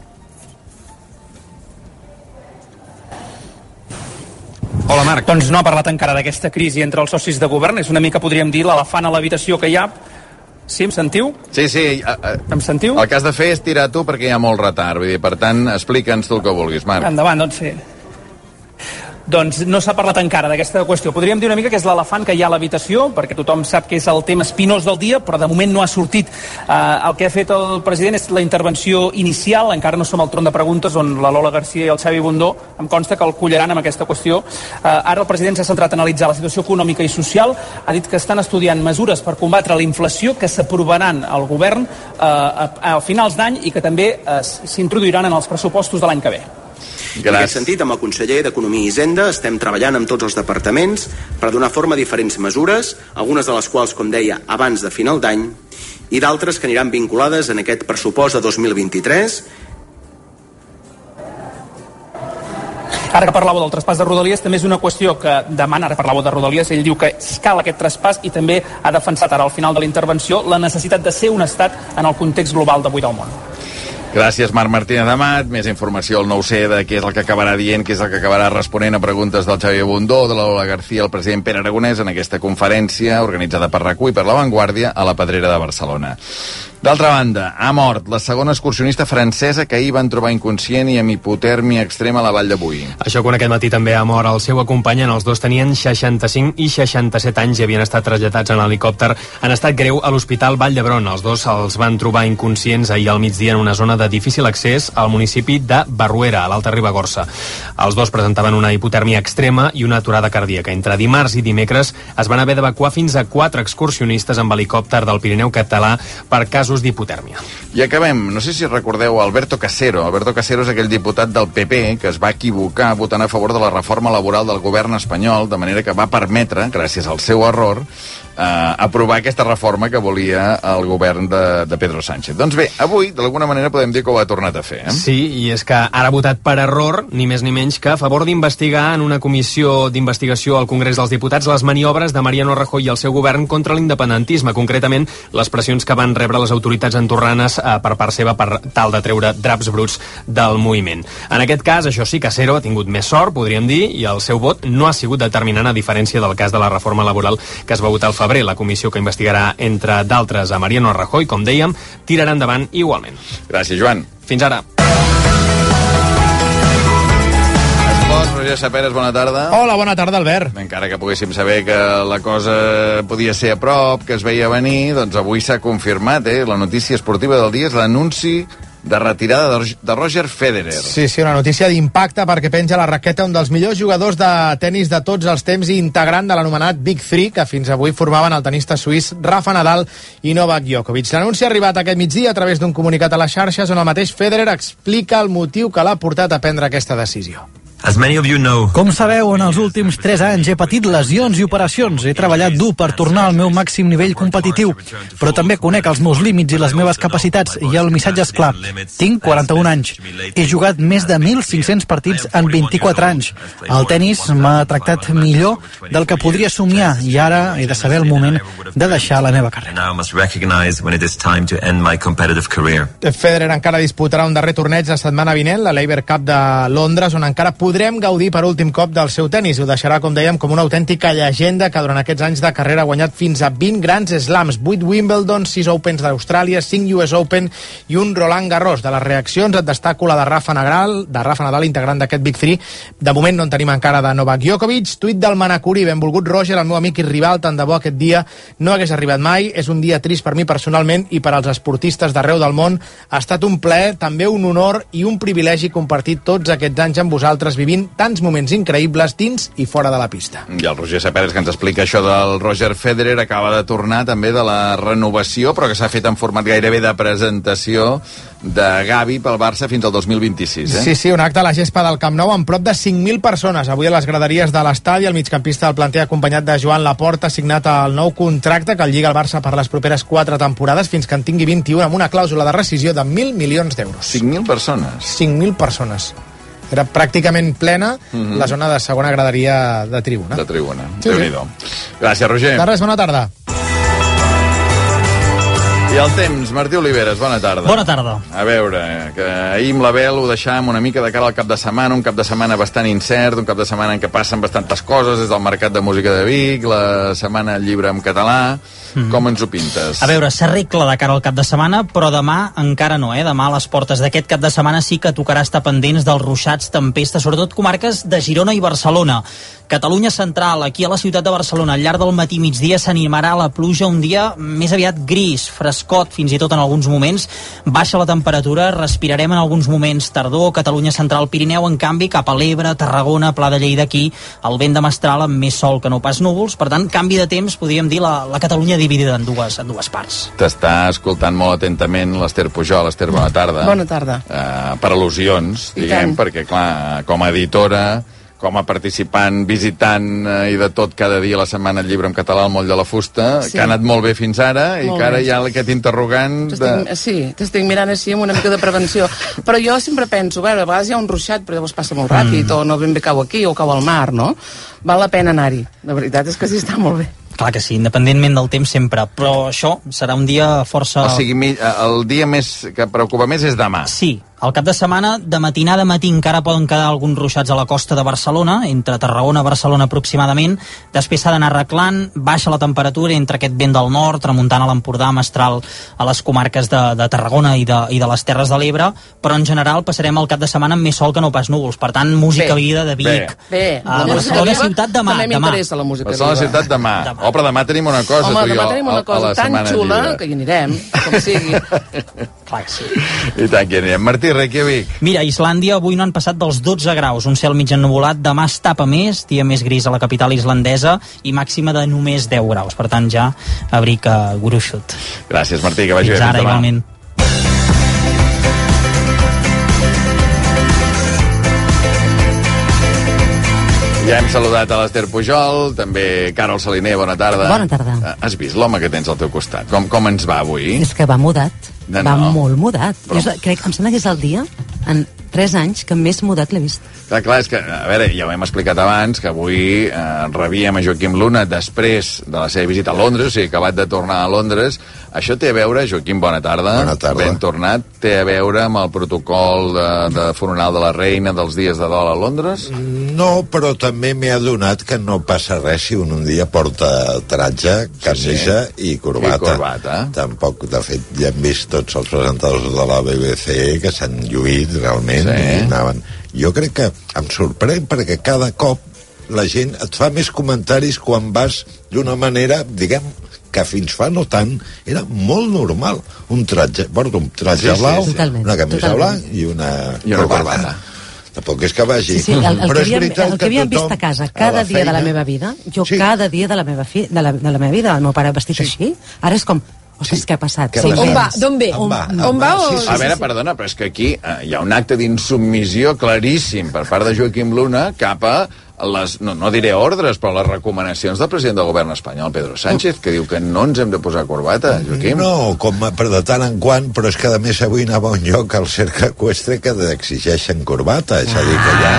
Hola, Marc. Doncs no ha parlat encara d'aquesta crisi entre els socis de govern. És una mica, podríem dir, l'elefant a l'habitació que hi ha. Sí, em sentiu? Sí, sí. Uh, uh, em sentiu? El que has de fer és tirar tu perquè hi ha molt retard. Vull dir, per tant, explica'ns tu el que vulguis, Marc. Endavant, doncs sí. Doncs no s'ha parlat encara d'aquesta qüestió. Podríem dir una mica que és l'elefant que hi ha a l'habitació, perquè tothom sap que és el tema espinós del dia, però de moment no ha sortit. Eh, el que ha fet el president és la intervenció inicial, encara no som al tron de preguntes, on la Lola Garcia i el Xavi Bundó em consta que el collaran amb aquesta qüestió. Eh, ara el president s'ha centrat a analitzar la situació econòmica i social, ha dit que estan estudiant mesures per combatre la inflació que s'aprovaran al govern eh, a, a finals d'any i que també eh, s'introduiran en els pressupostos de l'any que ve. Gràcies. En aquest sentit, amb el conseller d'Economia i Hisenda estem treballant amb tots els departaments per donar forma a diferents mesures, algunes de les quals, com deia, abans de final d'any, i d'altres que aniran vinculades en aquest pressupost de dos mil vint-i-tres. Ara que parlàveu del traspàs de Rodalies, també és una qüestió que demana, ara parlàveu de Rodalies, ell diu que cal aquest traspàs i també ha defensat ara al final de la intervenció la necessitat de ser un estat en el context global d'avui del món. Gràcies, Marc Martínez Amat. Més informació al nou C de què és el que acabarà dient, què és el que acabarà responent a preguntes del Xavier Bundó, de la Lola García, el president Pere Aragonès, en aquesta conferència organitzada per RAC u i per La Vanguardia a la Pedrera de Barcelona. D'altra banda, ha mort la segona excursionista francesa que ahir van trobar inconscient i amb hipotèrmia extrema a la Vall de Boí. Això quan aquest matí també ha mort el seu acompanyant. Els dos tenien seixanta-cinc i seixanta-set anys i havien estat traslladats en helicòpter en estat greu a l'Hospital Vall d'Hebron. Els dos els van trobar inconscients ahir al migdia en una zona de difícil accés al municipi de Barruera, a l'Alta Ribagorça. Els dos presentaven una hipotèrmia extrema i una aturada cardíaca. Entre dimarts i dimecres es van haver d'evacuar fins a quatre excursionistes amb helicòpter del Pirineu català per casos d'hipotèrmia. I acabem. No sé si recordeu Alberto Casero. Alberto Casero és aquell diputat del P P que es va equivocar votant a favor de la reforma laboral del govern espanyol, de manera que va permetre, gràcies al seu error, eh, aprovar aquesta reforma que volia el govern de, de Pedro Sánchez. Doncs bé, avui, d'alguna manera, podem dir que ho ha tornat a fer. Eh? Sí, i és que ara ha votat per error, ni més ni menys que a favor d'investigar en una comissió d'investigació al Congrés dels Diputats les maniobres de Mariano Rajoy i el seu govern contra l'independentisme, concretament les pressions que van rebre les autoritats andorranes eh, per part seva per tal de treure draps bruts del moviment. En aquest cas, això sí, Casero ha tingut més sort, podríem dir, i el seu vot no ha sigut determinant a diferència del cas de la reforma laboral que es va votar al febrer. La comissió que investigarà, entre d'altres, a Mariano Rajoy, com dèiem, tirarà endavant igualment. Gràcies, Joan. Fins ara. Roger Saperes, bona tarda. Hola, bona tarda, Albert. Encara que poguéssim saber que la cosa podia ser a prop, que es veia venir, doncs avui s'ha confirmat, eh? La notícia esportiva del dia és l'anunci de retirada de Roger Federer. Sí, sí, una notícia d'impacte perquè penja la raqueta un dels millors jugadors de tennis de tots els temps i integrant de l'anomenat Big Three, que fins avui formaven el tenista suís Rafa Nadal i Novak Djokovic. L'anunci ha arribat aquest migdia a través d'un comunicat a les xarxes on el mateix Federer explica el motiu que l'ha portat a prendre aquesta decisió. Com sabeu, en els últims tres anys he patit lesions i operacions. He treballat dur per tornar al meu màxim nivell competitiu, però també conec els meus límits i les meves capacitats, i el missatge és clar. Tinc quaranta-un anys. He jugat més de mil cinc-cents partits en vint-i-quatre anys. El tennis m'ha tractat millor del que podria somiar, i ara he de saber el moment de deixar la meva carrera. Federer encara disputarà un darrer torneig la setmana vinent, la Laver Cup de Londres, on encara podrem gaudir per últim cop del seu tennis. Ho deixarà, com dèiem, com una autèntica llegenda que durant aquests anys de carrera ha guanyat fins a vint grans slams, vuit Wimbledon, sis Opens d'Austràlia, cinc U S Open i un Roland Garros. De les reaccions et destaco la de Rafa Nadal, de Rafa Nadal, integrant d'aquest Big Three. De moment no en tenim encara de Novak Djokovic. Tuit del Manacuri, benvolgut Roger, el meu amic i rival, tant de bo aquest dia no hagués arribat mai. És un dia trist per mi personalment i per als esportistes d'arreu del món. Ha estat un plaer, també un honor i un privilegi compartir tots aquests anys amb vosaltres, vivint tants moments increïbles dins i fora de la pista. I el Roger Saperes, que ens explica això del Roger Federer, acaba de tornar també de la renovació, però que s'ha fet en format gairebé de presentació de Gavi pel Barça fins al dos mil vint-i-sis. Eh? Sí, sí, un acte a la gespa del Camp Nou amb prop de cinc mil persones. Avui a les graderies de l'estadi, el migcampista del planter acompanyat de Joan Laporta ha signat el nou contracte que el lliga el Barça per les properes quatre temporades fins que en tingui vint-i-una, amb una clàusula de rescisió de mil milions d'euros. cinc mil persones? cinc mil persones. Era pràcticament plena mm-hmm. la zona de segona graderia de tribuna. De tribuna. Sí, Déu-n'hi-do. Gràcies, Roger. De res, bona tarda. I el temps, Martí Oliveres, bona tarda. Bona tarda. A veure, que ahir amb l'Abel ho deixàvem una mica de cara al cap de setmana, un cap de setmana bastant incert, un cap de setmana en què passen bastantes coses, des del Mercat de Música de Vic, la Setmana del Llibre en català. Mm. Com ens ho pintes? A veure, s'arregla de cara al cap de setmana, però demà encara no, eh? Demà a les portes d'aquest cap de setmana sí que tocarà estar pendents dels ruixats, tempestes, sobretot comarques de Girona i Barcelona. Catalunya central, aquí a la ciutat de Barcelona, al llarg del matí migdia s'animarà la pluja, un dia més aviat gris, frescot, fins i tot en alguns moments. Baixa la temperatura, respirarem en alguns moments tardor. Catalunya central, Pirineu, en canvi, cap a l'Ebre, Tarragona, Pla de Lleida, aquí, el vent de mestral amb més sol que no pas núvols. Per tant, canvi de temps, podríem dir, la, la Catalunya dividida en dues, en dues parts. T'està escoltant molt atentament l'Ester Pujol. Esther, bona tarda. Bona tarda. Uh, per al·lusions, diguem, perquè, clar, com a editora, com a participant, visitant eh, i de tot cada dia a la setmana el llibre en català al Moll de la Fusta, sí. Que ha anat molt bé fins ara i molt que ara bé. Hi ha aquest interrogant de... Sí, t'estic mirant així amb una mica de prevenció. Però jo sempre penso, a veure, a vegades hi ha un ruixat, però llavors passa molt ràpid, mm. o no ben bé cau aquí, o cau al mar, no? Val la pena anar-hi. La veritat és que sí, està molt bé. Clar que sí, independentment del temps sempre, però això serà un dia força... O sigui, el dia més que preocupa més és demà. Sí, al cap de setmana, de matinada a matí encara poden quedar alguns ruixats a la costa de Barcelona, entre Tarragona i Barcelona aproximadament. Després s'ha d'anar arreglant, baixa la temperatura entre aquest vent del nord, tramuntant a l'Empordà, mestral a les comarques de, de Tarragona i de, i de les Terres de l'Ebre, però en general passarem el cap de setmana amb més sol que no pas núvols. Per tant, música bé, vida de Vic. Bé, bé. A Barcelona ciutat demà. També m'interessa la música Barcelona viva. Ciutat demà. demà. Oh, però demà tenim una cosa, Home, tu i jo, demà tenim una cosa tan xula lliure. Que hi anirem, com sigui. Clar que sí. I tant que hi anirem. Martí, Reykjavik. Mira, a Islàndia avui no han passat dels dotze graus, un cel mig ennuvolat, demà es tapa més, dia més gris a la capital islandesa i màxima de només deu graus, per tant ja abric a gruixut. Gràcies, Martí, que vagi bé. Fins ara, igualment. Ja hem saludat a l'Ester Pujol, també Carol Saliner, bona tarda. Bona tarda. Has vist l'home que tens al teu costat? Com, com ens va avui? És que va mudat, no, va no. molt mudat. Però... Jo, crec, em sembla que és el dia, en tres anys, que més mudat l'he vist. Clar, clar, és que, a veure, ja ho hem explicat abans, que avui eh, rebíem a Joaquim Luna després de la seva visita a Londres, o sigui, acabat de tornar a Londres. Això té a veure, Joaquim, bona tarda. Bona tarda. Ben tornat. Té a veure amb el protocol de, de funeral de la reina dels dies de dol a Londres? No, però també m'he adonat que no passa res si un, un dia porta tratge, camisa sí, sí. i corbata. I corbata. Tampoc, de fet, ja hem vist tots els presentadors de la B B C que s'han lluït realment sí. i anaven... Jo crec que em sorprèn perquè cada cop la gent et fa més comentaris quan vas d'una manera, diguem, que fins fa no tant era molt normal. Un tratge, porta un tratge sí, blau, sí, sí. una camisa totalment. Blanca i una, I una corbata. corbata. Tampoc és que vagi. Sí, sí, el, el, però que havíem, el que havíem vist a casa cada a dia feina... de la meva vida, jo sí. cada dia de la meva, fi, de la, de la meva vida, el meu pare vestit sí. així, ara és com... Ostres, sí. què ha passat? Sí. On va? D'on ve? On va? On va o... Sí, sí, a veure, perdona, però és que aquí eh, hi ha un acte d'insubmissió claríssim per part de Joaquim Luna cap a les, no, no diré ordres, però les recomanacions del president del govern espanyol, Pedro Sánchez, que diu que no ens hem de posar corbata, Joaquim. No, com per de tant en quant, però és que a més avui anava a un lloc al cercle eqüestre que exigeixen corbata, és a dir, que ja...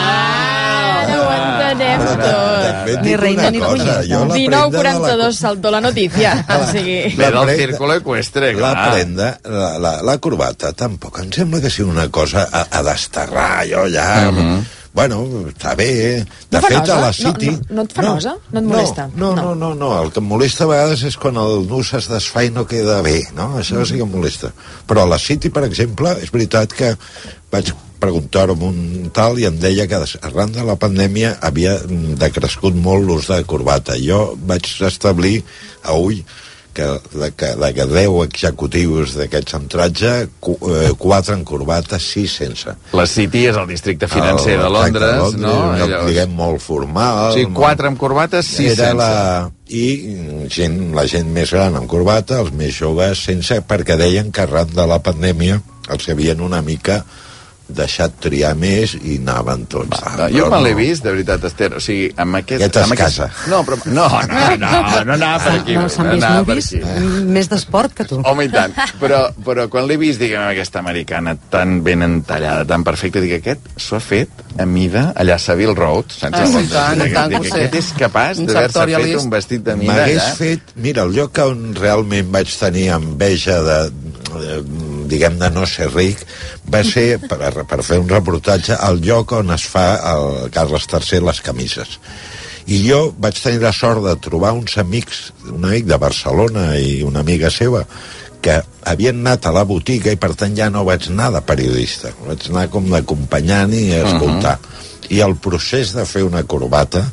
Ah, no ho entenem tot. Ni reina ni punyeta. dinou quaranta-dos saltó la notícia. O sigui... Ve del círculo eqüestre, clar. La prenda, la, la, la corbata, tampoc em sembla que sigui una cosa a, a desterrar, jo ja... Uh -huh. Bueno, està bé. De no fet, a la City... No, no, no et fa no, nosa? No et molesta? No, no, no, no, no. El que em molesta a vegades és quan el nus es desfà i no queda bé, no? Això mm. sí que em molesta. Però a la City, per exemple, és veritat que vaig preguntar-ho amb un tal i em deia que arran de la pandèmia havia decrescut molt l'ús de corbata. Jo vaig establir a ull que de, que, de que deu executius d'aquests amb tratge, quatre en corbata, sis sense. La City és el districte financer el, de Londres, de Londres, no? Un lloc, diguem, molt formal. Sí, quatre amb corbata, sis Era sense. La... I gent, la gent més gran amb corbata, els més joves sense, perquè deien que arran de la pandèmia els havien una mica deixat triar més i anaven tots. Va, jo me l'he vist, de veritat, Esther, o sigui, amb aquest... Ja t'es amb casa. Aquest... No, però... No, no, no, no anava per aquí. No, s'han vist movies més d'esport que tu. Home, i tant. Però, però quan l'he vist, diguem, aquesta americana tan ben entallada, tan perfecta, dic, aquest s'ho ha fet a mida allà a Savile Road, sense ah, sí, tant, dic, tant, dic, aquest és capaç d'haver-se fet un vestit de mida. M'hagués fet... Mira, el lloc on realment vaig tenir enveja de... de diguem de no ser ric, va ser per, per fer un reportatge al lloc on es fa el Carles tercer les camises. I jo vaig tenir la sort de trobar uns amics, un amic de Barcelona i una amiga seva, que havien anat a la botiga i per tant ja no vaig anar de periodista, vaig anar com d'acompanyant i a escoltar. Uh-huh. I el procés de fer una corbata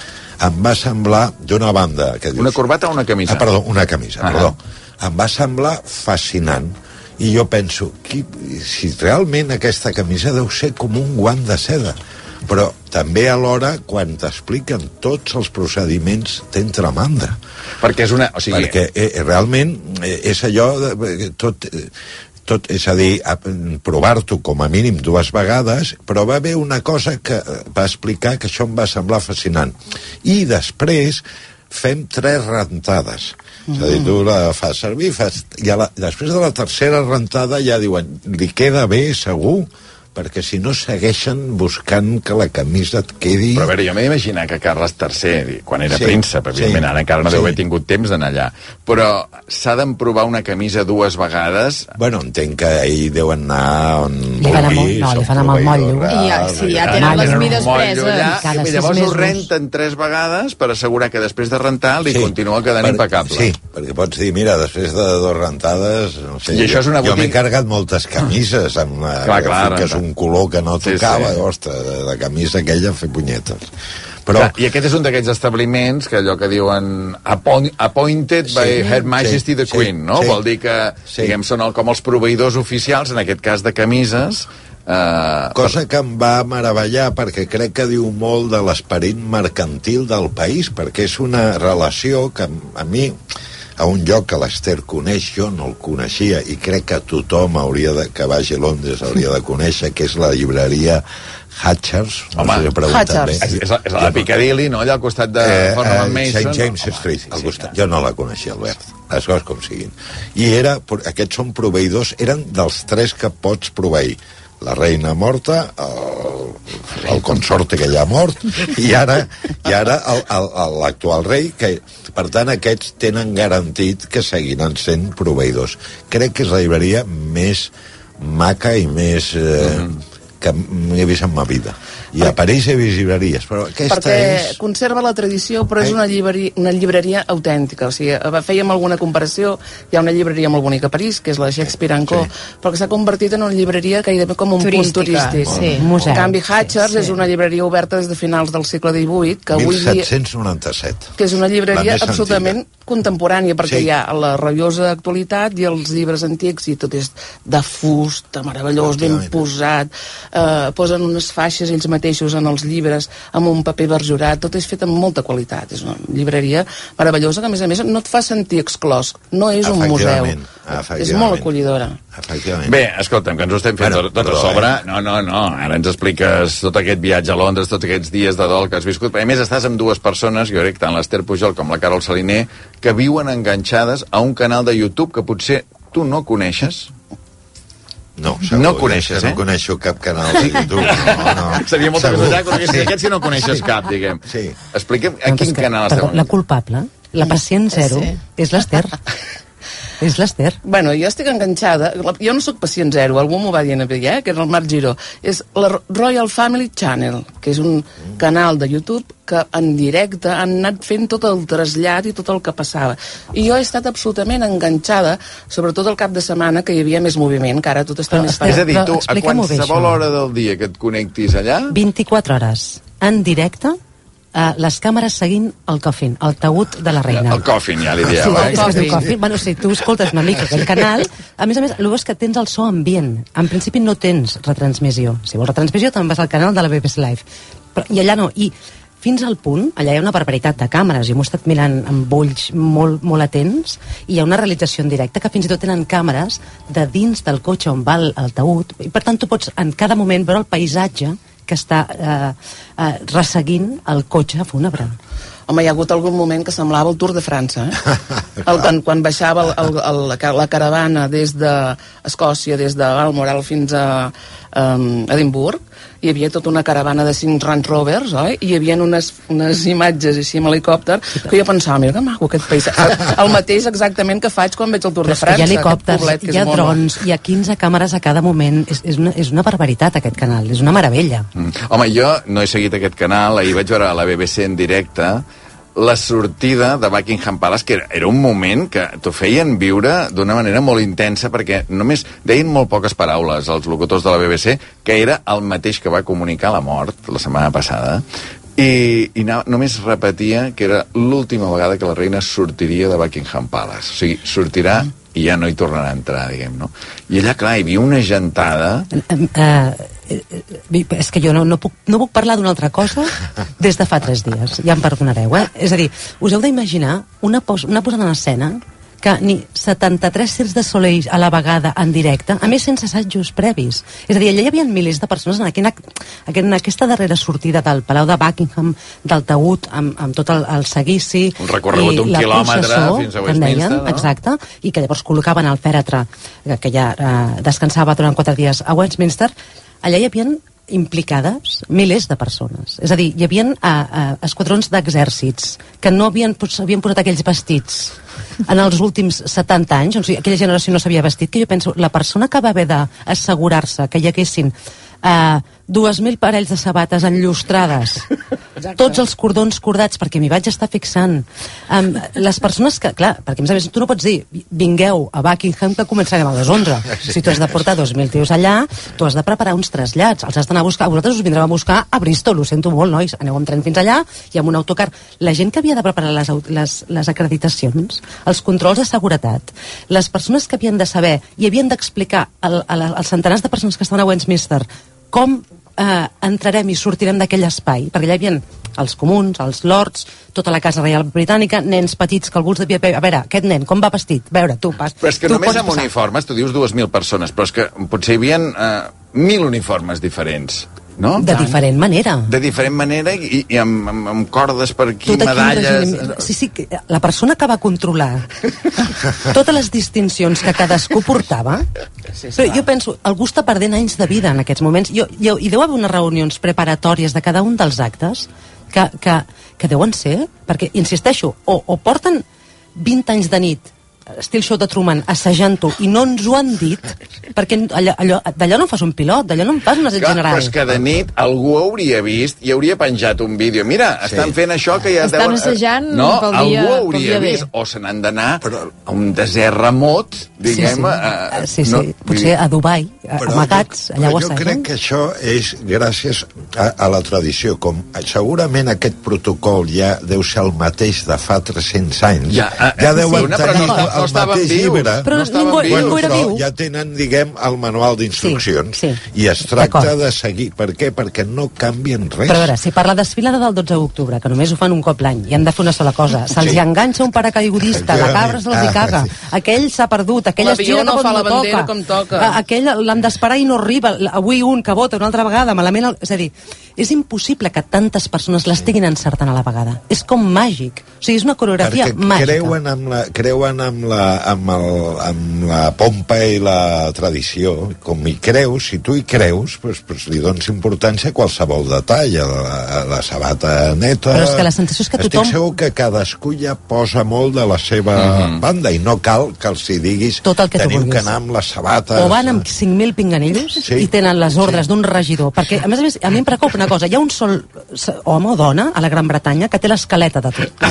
em va semblar, d'una banda... Que dius, una corbata o una camisa? Ah, perdó, una camisa, uh-huh. perdó. Em va semblar fascinant. I jo penso, qui, si realment aquesta camisa deu ser com un guant de seda, però també alhora, quan t'expliquen tots els procediments, tens tremanda. Perquè és una... O sigui... Perquè eh, realment eh, és allò... De, tot, tot, és a dir, a, provar-t'ho com a mínim dues vegades, però va haver una cosa que va explicar que això em va semblar fascinant. I després fem tres rentades. Mm. És a dir, tu la fas servir, fas, i la, després de la tercera rentada ja diuen, li queda bé, segur? Perquè si no segueixen buscant que la camisa et quedi... Però a veure, jo m'he d'imaginar que Carles tercer, quan era sí, príncep, evidentment, sí, ara encara no deu sí. haver tingut temps d'anar allà, però s'ha d'emprovar una camisa dues vegades... Bueno, entenc que ahir deuen anar on li fan amb, no, li fan amb el motllo. I ja, sí, ja tenen les mides preses. Allà, i llavors ho renten tres vegades per assegurar que després de rentar li sí, continua quedant per, impecable. Sí, perquè pots dir, mira, després de dues rentades... No sé, I això és una jo botiga... m'he carregat moltes camises amb la, clar, clar, que és un color que no tocava, sí, sí. Ostres, la camisa aquella fer punyetes. Però... Clar, i aquest és un d'aquests establiments que allò que diuen appoint, appointed sí, by Her Majesty sí, the Queen, sí, no? Sí, vol dir que, sí. diguem, són el, com els proveïdors oficials, en aquest cas de camises... Uh, cosa que em va meravellar perquè crec que diu molt de l'esperit mercantil del país, perquè és una relació que a mi, a un lloc que l'Ester coneix, jo no el coneixia i crec que tothom hauria de, que vagi a Londres hauria de conèixer, que és la llibreria Hatchers. Home, no Hatchers. És, és, és a la Piccadilly, no? Allà al costat de eh, Forman Mason. Saint James no? Street, al costat. Jo no la coneixia, Albert. Les coses com siguin. I era, aquests són proveïdors, eren dels tres que pots proveir. La reina morta, el, el consorte que ja ha mort, i ara, i ara l'actual rei, que per tant aquests tenen garantit que seguiran sent proveïdors. Crec que és la llibreria més maca i més... Eh, mm-hmm. que m'he vist en ma vida. I a París he vist llibreries, però aquesta perquè és... Perquè conserva la tradició, però és una llibreria, una llibreria autèntica. O sigui, fèiem alguna comparació, hi ha una llibreria molt bonica a París, que és la Shakespeare and Co, sí. però que s'ha convertit en una llibreria gairebé com un turística, punt turístic. Sí. Museu. En canvi, Hatchers sí, sí. és una llibreria oberta des de finals del segle divuit, que avui dia... disset noranta-set. Que és una llibreria absolutament contemporània, perquè sí. hi ha la rabiosa actualitat i els llibres antics, i tot és de fust, meravellós, ben posat, eh, posen unes faixes ells mateixos en els llibres, amb un paper verjurat, tot és fet amb molta qualitat. És una llibreria meravellosa que, a més a més, no et fa sentir exclòs. No és un museu. És molt acollidora. Bé, escolta'm, que ens ho estem fent bueno, tot, tot a sobre. Eh? No, no, no. Ara ens expliques tot aquest viatge a Londres, tots aquests dies de dol que has viscut. A més, estàs amb dues persones, jo crec, tant l'Ester Pujol com la Carol Saliner, que viuen enganxades a un canal de YouTube que potser tu no coneixes. No, segur, no coneixes, eh? No coneixo cap canal de YouTube. No, no. Seria molt interessant que coneguessis sí. Aquest si no coneixes sí. cap, diguem. Sí. Expliquem a quin canal esteu. La culpable, la pacient zero, sí. és l'Ester. És l'Ester. Bueno, jo estic enganxada. Jo no sóc pacient zero, algú m'ho va dir a mi, eh? Que era el Marc Giró. És la Royal Family Channel, que és un canal de YouTube que en directe han anat fent tot el trasllat i tot el que passava. I jo he estat absolutament enganxada, sobretot el cap de setmana, que hi havia més moviment, que ara tot està més parat. És a dir, tu, a qualsevol hora del dia que et connectis allà... vint-i-quatre hores, en directe, Uh, les càmeres seguint el coffin, el taüt de la reina. El coffin, ja li dieu, sí, eh? És que es diu coffin. Bueno, si tu escoltes una mica aquell canal, a més a més, el bo és que tens el so ambient. En principi no tens retransmissió. Si vols retransmissió, te'n vas al canal de la B B C Live. Però, I allà no. I fins al punt, allà hi ha una barbaritat de càmeres, i m'ho he estat mirant amb ulls molt, molt atents, i hi ha una realització en directe que fins i tot tenen càmeres de dins del cotxe on va el, el taüt, i per tant tu pots en cada moment veure el paisatge que està eh, eh, resseguint el cotxe fúnebre. Home, hi ha hagut algun moment que semblava el Tour de França, eh? el, quan, quan baixava el, el, el, la caravana des d'Escòcia, des de Balmoral fins a um, Edimburg, hi havia tota una caravana de cinc Range Rovers, oi? I hi havia unes, unes imatges així amb helicòpter que jo pensava, mira que maco aquest país. El mateix exactament que faig quan veig el Tour Però de França. Hi ha helicòpters, poblet, hi ha drons, hi ha quinze càmeres a cada moment. És, és, una, és una barbaritat aquest canal, és una meravella. Mm. Home, jo no he seguit aquest canal, ahir vaig veure a la B B C en directe la sortida de Buckingham Palace, que era, era un moment que t'ho feien viure d'una manera molt intensa, perquè només deien molt poques paraules els locutors de la B B C, que era el mateix que va comunicar la mort la setmana passada, i, i no, només repetia que era l'última vegada que la reina sortiria de Buckingham Palace. O sigui, sortirà i ja no hi tornarà a entrar, diguem, no? I allà, clar, hi havia una gentada... Uh, uh, és que jo no, no, puc, no puc parlar d'una altra cosa des de fa tres dies, ja em perdonareu, eh? És a dir, us heu d'imaginar una, pos, una posada en escena que ni setanta-tres cirs de soleil a la vegada en directe, a més sense assajos previs. És a dir, allà hi havia milers de persones en, aquella, en aquesta darrera sortida del Palau de Buckingham, del taüt, amb, amb tot el, el seguici... Un recorregut d'un quilòmetre fins a Westminster, deien, no? Exacte, i que llavors col·locaven el fèretre, que ja eh, descansava durant quatre dies a Westminster. Allà hi havia implicades milers de persones. És a dir, hi havia uh, uh, esquadrons d'exèrcits que no havien, havien posat aquells vestits en els últims setanta anys, o sigui, aquella generació no s'havia vestit, que jo penso, la persona que va haver d'assegurar-se que hi haguessin uh, dues mil parells de sabates enllustrades, exacte, tots els cordons cordats, perquè m'hi vaig estar fixant, um, les persones que, clar, perquè a més a més tu no pots dir vingueu a Buckingham que començarem a les onze, si tu has de portar dos mil tios allà, tu has de preparar uns trasllats, els has d'anar a buscar, vosaltres us vindrem a buscar a Bristol, ho sento molt, nois, aneu amb tren fins allà i amb un autocar. La gent que havia de preparar les, les, les acreditacions, els controls de seguretat, les persones que havien de saber i havien d'explicar al, al, als centenars de persones que estaven a Westminster com eh, entrarem i sortirem d'aquell espai, perquè allà hi havia els comuns, els lords, tota la casa reial britànica, nens petits que alguns devia... A veure, aquest nen, com va vestit? A veure, tu pas... Però és que només amb uniformes, tu dius dues mil persones, però és que potser hi havia eh, mil uniformes diferents. No? De Tant. diferent manera. De diferent manera i, i amb, amb, amb cordes per aquí, Tot medalles... Aquí, sí, sí, la persona que va controlar totes les distincions que cadascú portava, sí, sí, però jo penso, algú està perdent anys de vida en aquests moments. Jo, jo, hi deu haver unes reunions preparatòries de cada un dels actes que, que, que deuen ser, perquè, insisteixo, o, o porten vint anys de nit estil show de Truman, assajant-ho, i no ens ho han dit, perquè d'allò no fas un pilot, d'allò no en fas un assaig general. Però és que de nit algú hauria vist i hauria penjat un vídeo. Mira, sí, estan fent això que ja estan deuen... assajant no, pel dia, algú hauria pel dia vist, bé. O se n'han d'anar a un desert remot, diguem... Sí, sí, a, sí, sí. No, potser a Dubai, però amagats, jo, allà ho assagen. Jo crec que això és gràcies a, a la tradició, com segurament aquest protocol ja deu ser el mateix de fa tres-cents anys, ja, a, ja deuen sí, tenir no, no, el no mateix llibre. Però no ningú, bueno, ningú era però viu. Ja tenen, diguem, el manual d'instruccions. Sí, sí. I es tracta de seguir. Per què? Perquè no canvien res. Però a veure, si per la desfilada del dotze d'octubre, que només ho fan un cop l'any, i han de fer una sola cosa, se'ls sí. enganxa un paracaigudista, la cabra se'ls hi caga, ah, sí. aquell s'ha perdut, aquell es gira no com fa la no bandera toca, com toca. aquell l'han d'esperar i no arriba, avui un que vota una altra vegada, malament... El... És a dir, és impossible que tantes persones l'estiguin encertant a la vegada. És com màgic. O sigui, és una coreografia Perquè màgica. Creuen amb la, creuen amb la, amb, el, amb la pompa i la tradició. Com hi creus, si tu hi creus, pues, pues li dones importància a qualsevol detall, a la, a la sabata neta... Però és que la sensació és que tothom... Estic segur que cadascú ja posa molt de la seva mm-hmm. banda i no cal que els hi diguis tot el que teniu vulguis. Que anar amb les sabates... O van amb cinc mil pinganillos sí. i tenen les ordres sí. d'un regidor. Perquè, a més a més, a mi em preocupa una cosa. Hi ha un sol home o dona a la Gran Bretanya que té l'escaleta de tot.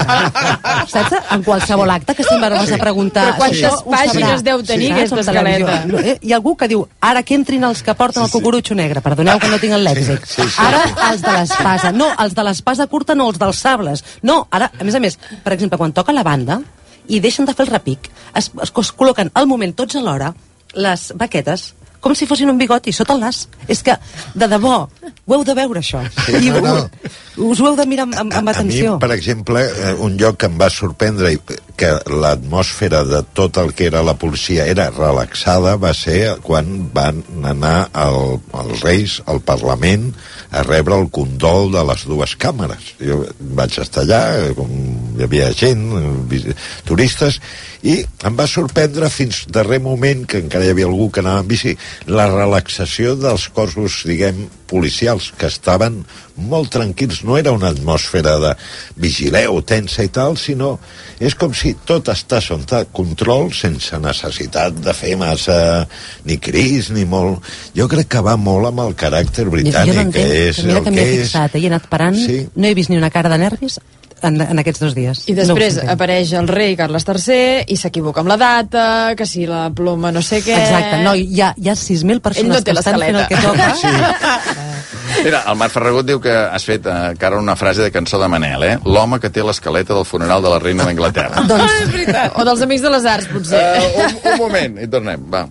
Saps? En qualsevol acte que sempre vas a preguntar... Però quantes pàgines deu tenir sí, aquesta escaleta? Hi ha algú que diu, ara que entrin els que porten el cucurutxo negre. Perdoneu que no tinc el lèxic. Sí, sí, sí. Ara els de l'espasa. No, els de l'espasa curta no, els dels sables. No, ara, a més a més, per exemple, quan toca la banda i deixen de fer el repic, es, es, es col·loquen al moment, tots alhora, les baquetes com si fossin un bigoti sota el nas. És que, de debò, ho heu de veure, això. Sí, I no, no. Us ho heu de mirar amb, amb, amb atenció. A mi, per exemple, un lloc que em va sorprendre i que l'atmosfera de tot el que era la policia era relaxada va ser quan van anar el, els reis al Parlament a rebre el condol de les dues càmeres. Jo vaig estar allà, com hi havia gent, turistes, i em va sorprendre fins darrer moment, que encara hi havia algú que anava en bici, la relaxació dels cossos, diguem, policials, que estaven molt tranquils. No era una atmosfera de vigileu, tensa i tal, sinó és com si tot està sota control sense necessitat de fer massa ni crits ni molt. Jo crec que va molt amb el caràcter britànic, que és mira el que que m'he és. fixat, he anat parant, sí. No he vist ni una cara de nervis en, en aquests dos dies. I després no apareix el rei Carles tercer i s'equivoca amb la data, que si la ploma no sé què... Exacte, no, hi ha, hi ha sis mil persones no que estan fent el que toca. Sí. Mira, el Marc Ferragut diu que has fet eh, cara una frase de cançó de Manel, eh? L'home que té l'escaleta del funeral de la reina d'Anglaterra. Doncs, és veritat. O dels Amics de les Arts, potser. Uh, un, un moment, i tornem, va.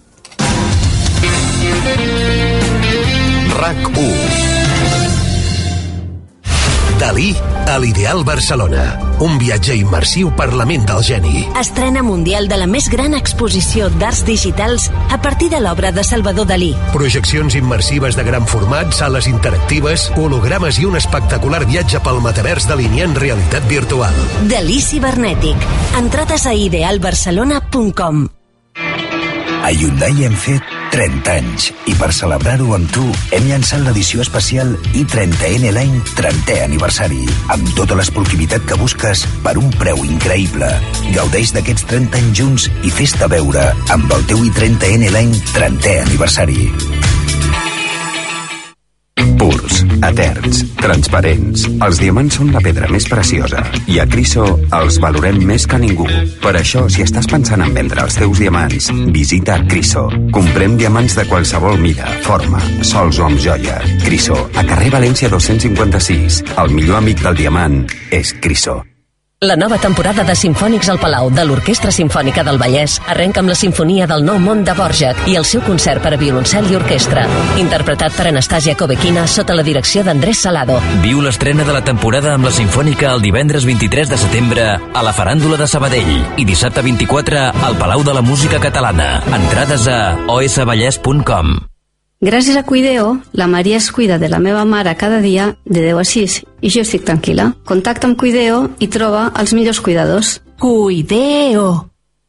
RAC u. Dalí a l'Ideal Barcelona. Un viatge immersiu per la ment del geni. Estrena mundial de la més gran exposició d'arts digitals a partir de l'obra de Salvador Dalí. Projeccions immersives de gran format, sales interactives, hologrames i un espectacular viatge pel metavers delineant realitat virtual. Dalí cibernètic. Entrades a ideal barcelona punt com. A Hyundai hem fet trenta anys i per celebrar-ho amb tu hem llançat l'edició especial i trenta N Line trentè aniversari amb tota l'esportivitat que busques per un preu increïble. Gaudeix d'aquests trenta anys junts i fes-te veure amb el teu i trenta N Line trentè aniversari. Purs, eterns, transparents. Els diamants són la pedra més preciosa i a Criso els valorem més que ningú. Per això, si estàs pensant en vendre els teus diamants, visita Criso. Comprem diamants de qualsevol mida, forma, sols o amb joia. Criso, a carrer València dos-cents cinquanta-sis. El millor amic del diamant és Criso. La nova temporada de Simfònics al Palau de l'Orquestra Simfònica del Vallès arrenca amb la Simfonia del Nou Món de Dvořák i el seu concert per a violoncel i orquestra, interpretat per Anastasia Kovequina sota la direcció d'Andrés Salado. Viu l'estrena de la temporada amb la Simfònica el divendres vint-i-tres de setembre a la Faràndula de Sabadell i dissabte vint-i-quatre al Palau de la Música Catalana. Entrades a o s vallès punt com. Gràcies a Cuideo, la Maria es cuida de la meva mare cada dia de deu a sis i jo estic tranquil·la. Contacta amb Cuideo i troba els millors cuidadors. Cuideo.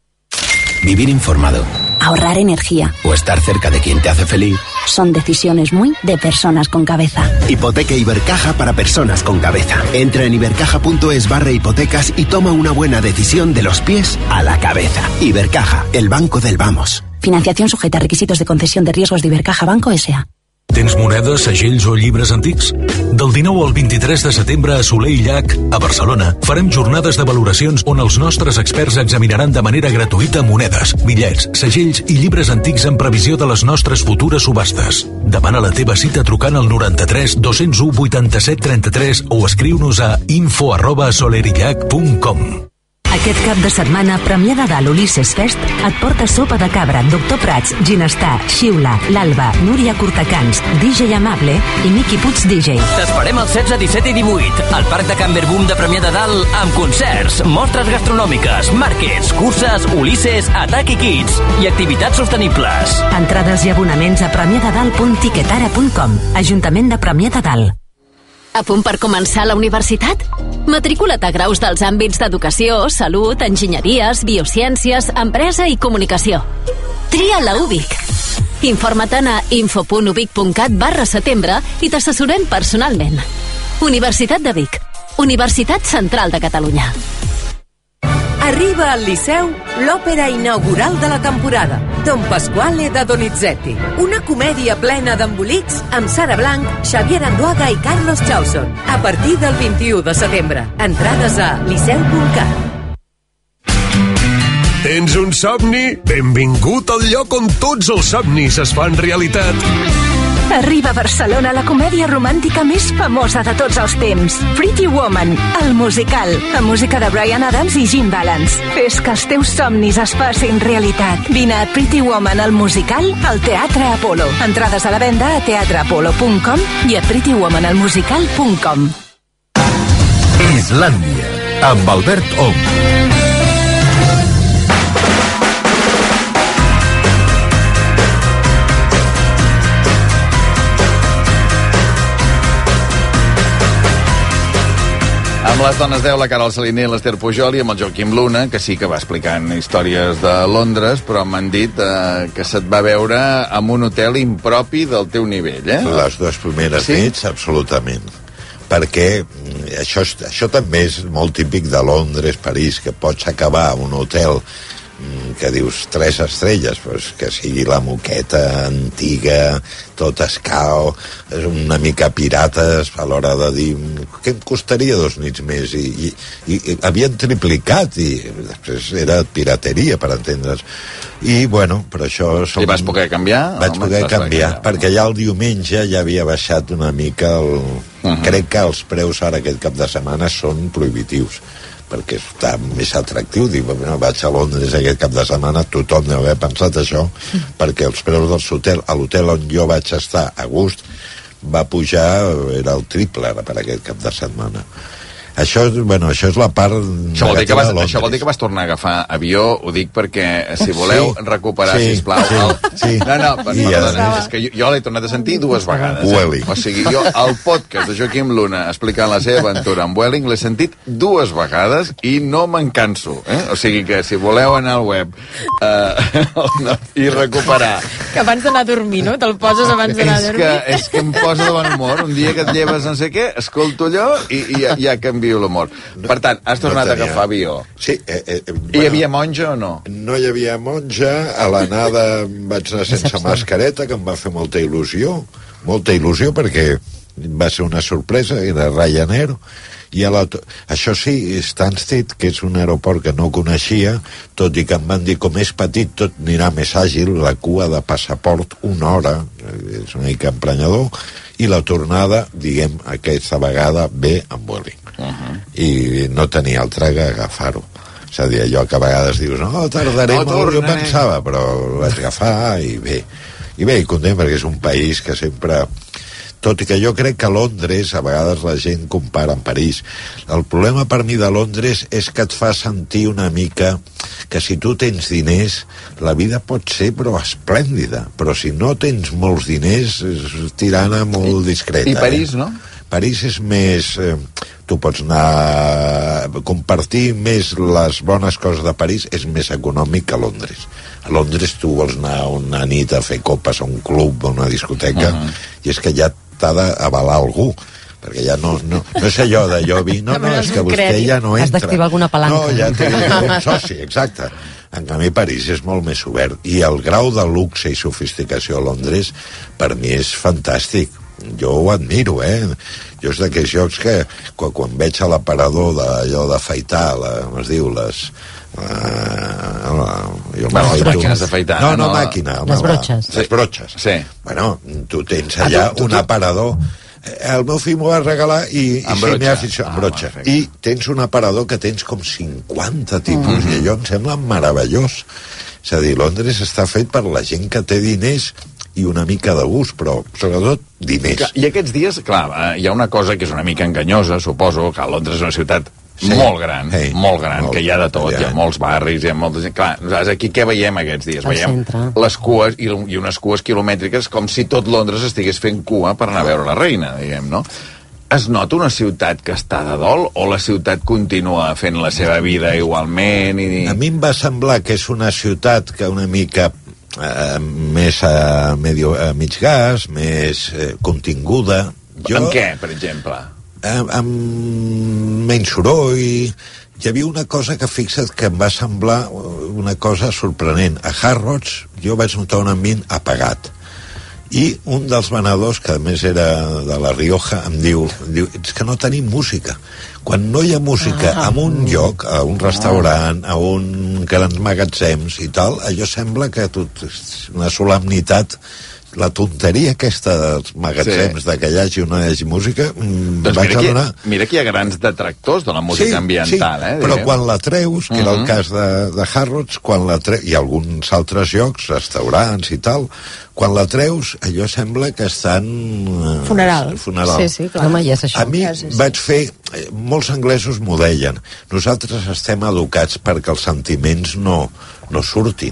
Vivir informado. Ahorrar energía. O estar cerca de quien te hace feliz. Son decisiones muy de personas con cabeza. Hipoteca Ibercaja para personas con cabeza. Entra en ibercaja.es barra hipotecas y toma una buena decisión de los pies a la cabeza. Ibercaja, el banco del vamos. Financiación sujeta a requisitos de concesión de riesgos de Ibercaja Banco S A Tens monedes, segells o llibres antics? Del dinou al vint-i-tres de setembre a Soler i Llac, a Barcelona, farem jornades de valoracions on els nostres experts examinaran de manera gratuïta monedes, bitllets, segells i llibres antics en previsió de les nostres futures subhastes. Demana la teva cita trucant al noranta-tres dos-cents u vuitanta-set trenta-tres o escriu-nos a info arroba solerillac punt com. Aquest cap de setmana, Premià de Dalt Ulisses Fest et porta sopa de cabra, Doctor Prats, Ginestar, Xiula, l'Alba, Núria Cortacans, D J Amable i Miqui Puig D J. T'esperem el setze, disset i divuit al Parc de Can Verboom de Premià de Dalt amb concerts, mostres gastronòmiques, màrquets, curses, Ulisses, Atac i Kids i activitats sostenibles. Entrades i abonaments a premiadadalt punt tiquetara punt com. Ajuntament de Premià de Dalt. A punt per començar la universitat? Matricula't a graus dels àmbits d'educació, salut, enginyeries, biociències, empresa i comunicació. Tria la U B I C. Informa't a info punt ubic punt cat barra setembre i t'assessorem personalment. Universitat de Vic. Universitat Central de Catalunya. Arriba al Liceu l'òpera inaugural de la temporada, Don Pasquale de Donizetti. Una comèdia plena d'embolics amb Sara Blanc, Xavier Anduaga i Carlos Chauson. A partir del vint-i-u de setembre. Entrades a liceu punt cat. Tens un somni? Benvingut al lloc on tots els somnis es fan realitat. Arriba a Barcelona la comèdia romàntica més famosa de tots els temps. Pretty Woman, el musical, amb música de Bryan Adams i Jim Balance. Fes que els teus somnis es facin realitat. Vine a Pretty Woman, el musical, al Teatre Apolo. Entrades a la venda a teatre apolo punt com i a pretty woman el musical punt com. Islàndia, amb Albert Ong. les dones deu, la Carol Saliner, l'Ester Pujol i amb el Joaquim Luna, que sí que va explicant històries de Londres, però m'han dit eh, que se't va veure en un hotel impropi del teu nivell, eh? Les dues primeres sí? nits, absolutament. Perquè això, això també és molt típic de Londres, París, que pots acabar a un hotel que dius tres estrelles, pues que sigui la moqueta antiga, tot escau, és una mica pirates a l'hora de dir què em costaria dos nits més, i, i, i havien triplicat i després era pirateria, per entendre's, i bueno, per això som... I vas poder canviar? Vaig Home, poder vas canviar, poder perquè ja el diumenge ja havia baixat una mica el... Uh-huh. Crec que els preus ara aquest cap de setmana són prohibitius, perquè està més atractiu. Dic, bueno, vaig a Londres aquest cap de setmana, tothom deu haver pensat això, mm. perquè els preus dels hotels, a l'hotel on jo vaig estar a gust, va pujar, era el triple ara per aquest cap de setmana. Això, bueno, això és la part això vol, dir que vas, això vol dir que vas tornar a agafar avió, ho dic perquè si voleu sí, recuperar, sí, sisplau sí, el... sí. no, no, per, I perdona, és que jo, jo l'he tornat a sentir dues vegades, eh? O sigui, jo el podcast de Joaquim Luna explicant la seva aventura amb Vueling l'he sentit dues vegades i no me'n canso, eh? O sigui que si voleu anar al web eh, i recuperar que abans d'anar a dormir, no? Te'l poses abans d'anar a dormir. És que, és que em posa de bon humor, un dia que et lleves no sé què, escolto allò i, i ja, ja canvio l'humor. Per tant, has tornat no tenia... a agafar avió. Sí. Eh, eh, bueno, hi havia monja o no? No hi havia monja. A l'anada vaig anar sense mascareta, que em va fer molta il·lusió. Molta il·lusió perquè va ser una sorpresa, era Ryanair. I a la... Això sí, Stansted, que és un aeroport que no coneixia, tot i que em van dir com és petit tot anirà més àgil, la cua de passaport una hora, és una mica emprenyador, i la tornada, diguem, aquesta vegada ve amb Vueling. Uh-huh. I no tenia altra que agafar-ho. És a dir, allò que a vegades dius no, tardaré no, molt, jo pensava, però ho vaig agafar i bé. I bé, i content, perquè és un país que sempre... Tot i que jo crec que a Londres, a vegades la gent compara amb París. El problema per mi de Londres és que et fa sentir una mica que si tu tens diners, la vida pot ser però esplèndida. Però si no tens molts diners, és tirana molt discreta. I París, eh? No? París és més... Eh, tu pots anar... Compartir més les bones coses de París és més econòmic que a Londres. A Londres tu vols anar una nit a fer copes a un club, a una discoteca, uh-huh. i és que ja t'ha d'avalar algú, perquè ja no, no, no és allò de jo vinc, no, no, és que vostè ja no entra. Has d'activar alguna palanca. No, ja té un soci, exacte. En canvi, París és molt més obert, i el grau de luxe i sofisticació a Londres, per mi és fantàstic. Jo ho admiro, eh? Jo és d'aquells llocs que, quan, quan veig a l'aparador d'allò d'afaitar, la, com es diu, les... Uh, la, jo bueno, les màquines d'afaitar. No, no, no, màquina. Les brotxes. Les brotxes. Sí. Bueno, tu tens allà ah, tu, tu, un aparador... El meu fill m'ho va regalar i, i sí, m'he aficionat amb brotxa. Ah, I tens un aparador que tens com cinquanta tipus, mm. i allò em sembla meravellós. És a dir, Londres està fet per la gent que té diners i una mica de gust, però sobretot diners. I aquests dies, clar, hi ha una cosa que és una mica enganyosa, suposo, que Londres és una ciutat sí. molt gran, hey, molt gran, molt, que hi ha de tot, ja. Hi ha molts barris, hi ha molta gent... Clar, nosaltres aquí què veiem aquests dies? El veiem centre. Les cues i, i unes cues quilomètriques com si tot Londres estigués fent cua per anar a veure la reina, diguem, no? Es nota una ciutat que està de dol o la ciutat continua fent la seva vida igualment? I... A mi em va semblar que és una ciutat que una mica... Uh, més a, medio, a mig gas, més uh, continguda. Jo, amb què, per exemple? Uh, amb menys soroll. Hi havia una cosa que, fixa't, que em va semblar una cosa sorprenent. A Harrods jo vaig notar un ambient apagat. I un dels venedors, que a més era de la Rioja, em diu, diu és que no tenim música. Quan no hi ha música ah, en un lloc, a un restaurant, a un grans magatzems i tal, allò sembla que tot és una solemnitat. La tonteria aquesta dels magatzems, sí. de que hi hagi o no hi hagi música, doncs vaig mira, adonar... Aquí, mira que hi ha grans detractors de la música sí, ambiental, sí, eh? Però diguem. Quan la treus, que uh-huh. era el cas de, de Harrods, quan la treus, i alguns altres llocs, restaurants i tal, quan la treus, allò sembla que estan... Funeral. Funeral. Sí, sí, clar. Home, ja és això. A mi sí, sí. vaig fer... Molts anglesos m'ho deien. Nosaltres estem educats perquè els sentiments no, no surtin.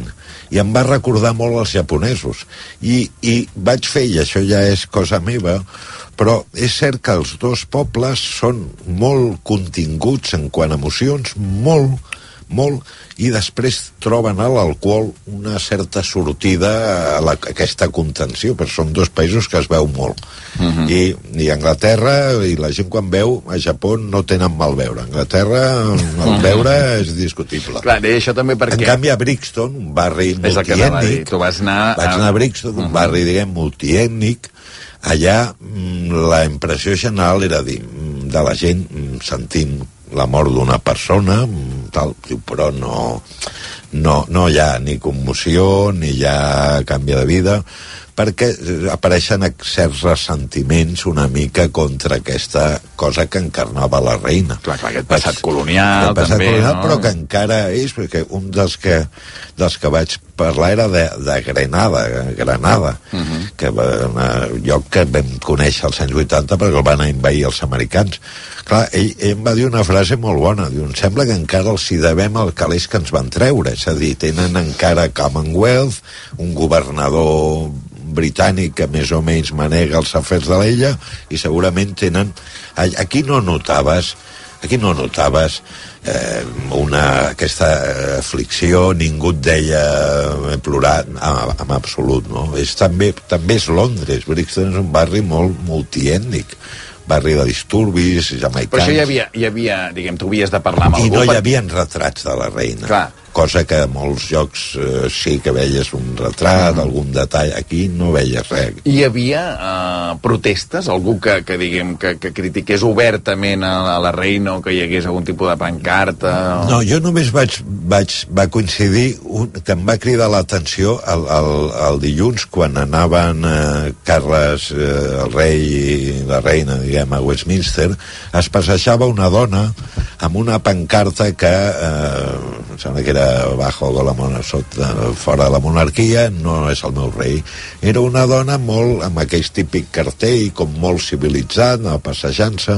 i em va recordar molt els japonesos. I, i vaig fer, i això ja és cosa meva, però és cert que els dos pobles són molt continguts en quant a emocions, molt, molt, i després troben a l'alcohol una certa sortida a, la, a aquesta contenció, però són dos països que es veu molt. Uh-huh. I, i Anglaterra, i la gent quan veu, a Japó no tenen mal veure. Anglaterra, el veure és discutible. Clar, i això també perquè... En canvi, a Brixton, un barri multiètnic... Tu vas anar... Vaig anar a Brixton, un uh-huh. barri, diguem, multiètnic. Allà la impressió general era dir, de la gent sentint la mort d'una persona, tal, però no, no, no hi ha ni commoció, ni hi ha canvi de vida, perquè apareixen certs ressentiments una mica contra aquesta cosa que encarnava la reina. Clar, clar, aquest passat colonial, passat també, colonial, no? Però que encara és, perquè un dels que, dels que vaig parlar era de, de Grenada, Granada, uh-huh. que va, un lloc que vam conèixer als anys vuitanta perquè el van envair els americans. Clar, ell, ell em va dir una frase molt bona, diu, em sembla que encara els hi devem el calés que ens van treure, és a dir, tenen encara Commonwealth, un governador britànic que més o menys manega els afers de l'illa, i segurament tenen... Aquí no notaves aquí no notaves eh, una, aquesta aflicció, ningú et deia he plorat, en, en absolut, no? És també, també és Londres. Brixton és un barri molt multiètnic, barri de disturbis, jamaicans... Però això hi havia, hi havia diguem, tu havies de parlar amb I algú... no hi per... havia retrats de la reina. Clar. Cosa que a molts llocs eh, sí que veies un retrat, mm. algun detall. Aquí no veies res. Hi havia uh, protestes? Algú que, que diguem, que, que critiqués obertament a, a la reina, o que hi hagués algun tipus de pancarta? O... No, jo només vaig, vaig va coincidir un, que em va cridar l'atenció el, el, el dilluns quan anaven eh, Carles, eh, el rei i la reina, diguem, a Westminster, es passejava una dona amb una pancarta que eh, em sembla que era bajo la monarquia, fora de la monarquia, no és el meu rei. Era una dona molt amb aquell típic cartell, com molt civilitzat, no, passejant-se.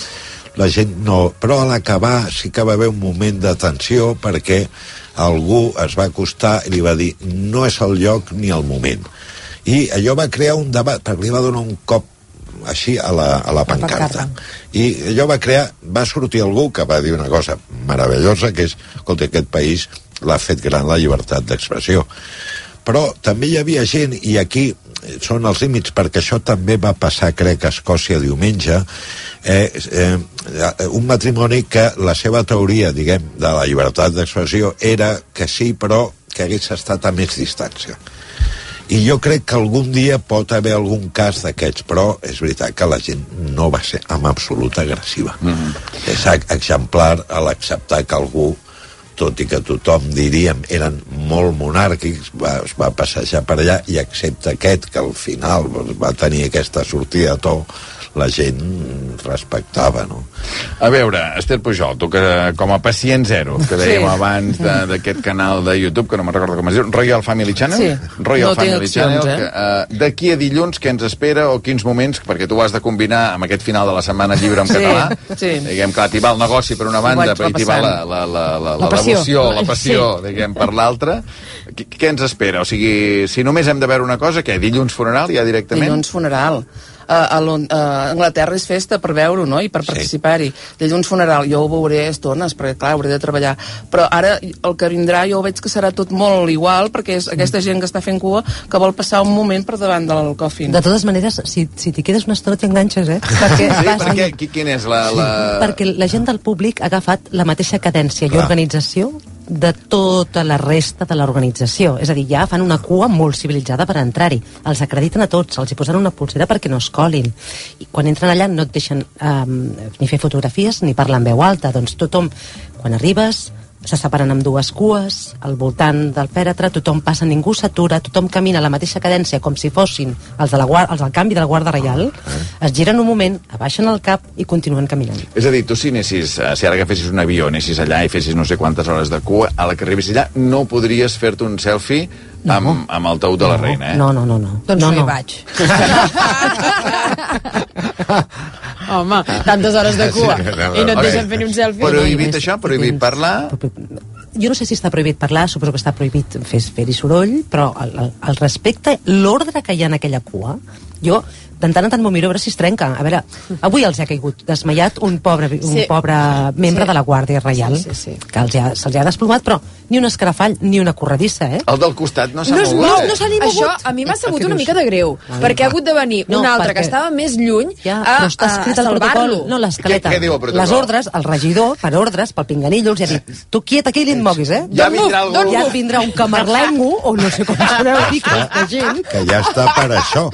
La gent no... Però a l'acabar sí que va haver un moment de tensió perquè algú es va acostar i li va dir no és el lloc ni el moment. I allò va crear un debat, perquè li va donar un cop així a la, a la pancarta. I allò va crear, va sortir algú que va dir una cosa meravellosa, que és, escolta, aquest país l'ha fet gran la llibertat d'expressió. Però també hi havia gent, i aquí són els límits, perquè això també va passar, crec, a Escòcia diumenge, eh, eh, un matrimoni que la seva teoria, diguem, de la llibertat d'expressió era que sí, però que hagués estat a més distància. I jo crec que algun dia pot haver algun cas d'aquests, però és veritat que la gent no va ser amb absoluta agressiva. Mm-hmm. És exemplar a l'acceptar que algú, tot i que tothom diríem eren molt monàrquics, va, es va passejar per allà, i excepte aquest que al final va tenir aquesta sortida de to, la gent respectava, no? A veure, Esther Pujol, tu que com a pacient zero, que dèiem sí. abans d'aquest canal de YouTube, que no me'n recordo com es diu, Royal Family Channel? Sí. Royal no Family accions, Channel. Eh? Que, uh, d'aquí a dilluns, què ens espera o quins moments, perquè tu has de combinar amb aquest final de la setmana llibre en sí, català. Sí. Diguem, clar, t'hi va el negoci per una banda, però t'hi va la, la, la, la, la, la devoció, la passió, sí. diguem, per l'altra. Què, què ens espera? O sigui, si només hem de veure una cosa, què? Dilluns funeral, ja directament? Dilluns funeral. A, a, a Anglaterra és festa per veure-ho, no?, i per sí. participar-hi. Dilluns funeral, jo ho veuré estones, perquè clar, hauré de treballar. Però ara el que vindrà jo veig que serà tot molt igual, perquè és aquesta gent que està fent cua que vol passar un moment per davant del coffin. De totes maneres, si, si t'hi quedes una estona t'enganxes, eh? Perquè, sí, vas, perquè qui, quin és la, la... Sí, perquè la gent del públic ha agafat la mateixa cadència clar. I organització de tota la resta de l'organització. És a dir, ja fan una cua molt civilitzada per entrar-hi. Els acrediten a tots, els hi posen una pulsera perquè no es colin. I quan entren allà no et deixen um, ni fer fotografies ni parlar en veu alta. Doncs tothom, quan arribes, se separen amb dues cues, al voltant del pèretre, tothom passa, ningú s'atura, tothom camina a la mateixa cadència com si fossin els, de la guarda, els del canvi de la Guàrdia Reial, es giren un moment, abaixen el cap i continuen caminant. És a dir, tu si anessis, si ara agafessis un avió, anessis allà i fessis no sé quantes hores de cua, a la que arribessis allà no podries fer-te un selfie no. amb, amb el taüt de la reina, eh? No, no, no. no. Doncs no, no hi no. vaig. Home, tantes hores de cua i no et deixen fer ni un selfie. Prohibit això? Prohibit parlar? jo no sé si està prohibit parlar, suposo que està prohibit fer, fer-hi soroll, però al, al respecte, l'ordre que hi ha en aquella cua, jo de tant en tant m'ho miro a veure si es trenca. A veure, avui els ha caigut desmaiat un pobre, un Sí. pobre membre Sí. de la Guàrdia Reial, Sí, sí, sí. que els ha, se'ls ha desplomat, però ni un escarafall, ni una corredissa, eh? El del costat no s'ha No es mogut. mou, eh? no s'ha ni mogut. Això a mi m'ha sabut una mica de greu, Ai, perquè ha va. hagut de venir No, un altre que perquè- estava més lluny Ja, a, però està a, escrit a al protocol. salvar-lo. No, l'escaleta. Què- què diu el protocol? Les ordres, el regidor, per ordres, pel pinganillo, els ha dit, tu quiet aquí i ni et moguis, eh? Ja vindrà algú. Ja et vindrà un camarlengo, o no sé com sabeu dir, aquesta gent. Que ja està per això.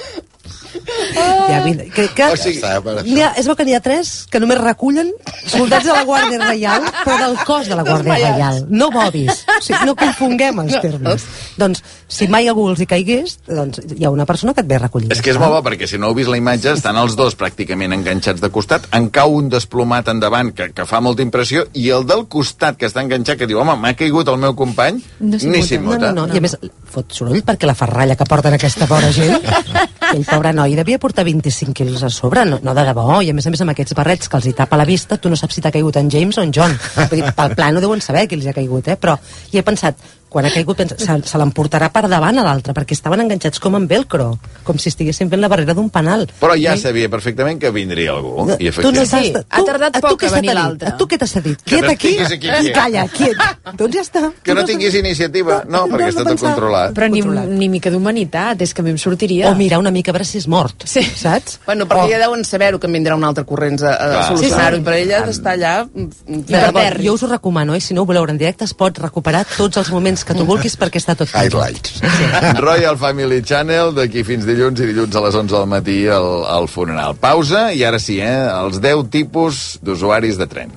Ja vindrà. Que, que, O sigui, està per això. n'hi ha, es veu que n'hi ha tres que només recullen soldats de la Guàrdia Reial, però del cos de la Guàrdia Reial, no bobis. O sigui, no confonguem els termes. Doncs, si mai algú els hi caigués, doncs hi ha una persona que et ve a recollir. És que és molt bo, perquè si no heu vist la imatge, estan els dos pràcticament enganxats de costat, en cau un desplomat endavant que, que fa molta impressió, i el del costat que està enganxat, que diu, home, m'ha caigut el meu company, No ni no, s'immuta. no, no. I a més, fot soroll perquè la ferralla que porten aquesta pobra gent, aquell pobre noi devia portar vint-i-cinc quilos a sobre, no, no de debò, i a més a més amb aquests barrets que els hi tapa la vista, tu no saps si t'ha caigut en James o en John. Vull dir, pel plano deuen saber qui els ha caigut, eh? Però hi he pensat, quan ha caigut, pensa, se, se l'emportarà per davant a l'altre, perquè estaven enganxats com en velcro, com si estiguessin fent la barrera d'un penal. Però ja I- sabia perfectament que vindria algú. I Tu no efectivament... saps... Sí, tu, ha tardat a tu poc què a se venir t'ha dit? l'altre. A tu què t'ha dit? Que Quiet no aquí estiguis aquí, i quiet. calla, quiet. Doncs ja està. Que no tinguis iniciativa. No, perquè està tot controlat. Però ni, Controlat. ni mica d'humanitat, és que a mi em sortiria. O mirar una mica a veure si és mort, Sí. saps? Bueno, perquè O- ja deuen saber-ho, que en vindrà un altre corrents a, a Clar. solucionar-ho, Sí, sí. i per ella ha d'estar allà... mm, De debò, hipertèrric. jo us ho recomano, eh? Si no ho voleu veure en directe, es pot recuperar tots els moments que tu vulguis perquè està tot Highlights. Royal Family Channel, d'aquí fins dilluns, i dilluns a les onze del matí el, el funeral. Pausa, i ara sí, eh? Els deu tipus d'usuaris de tren.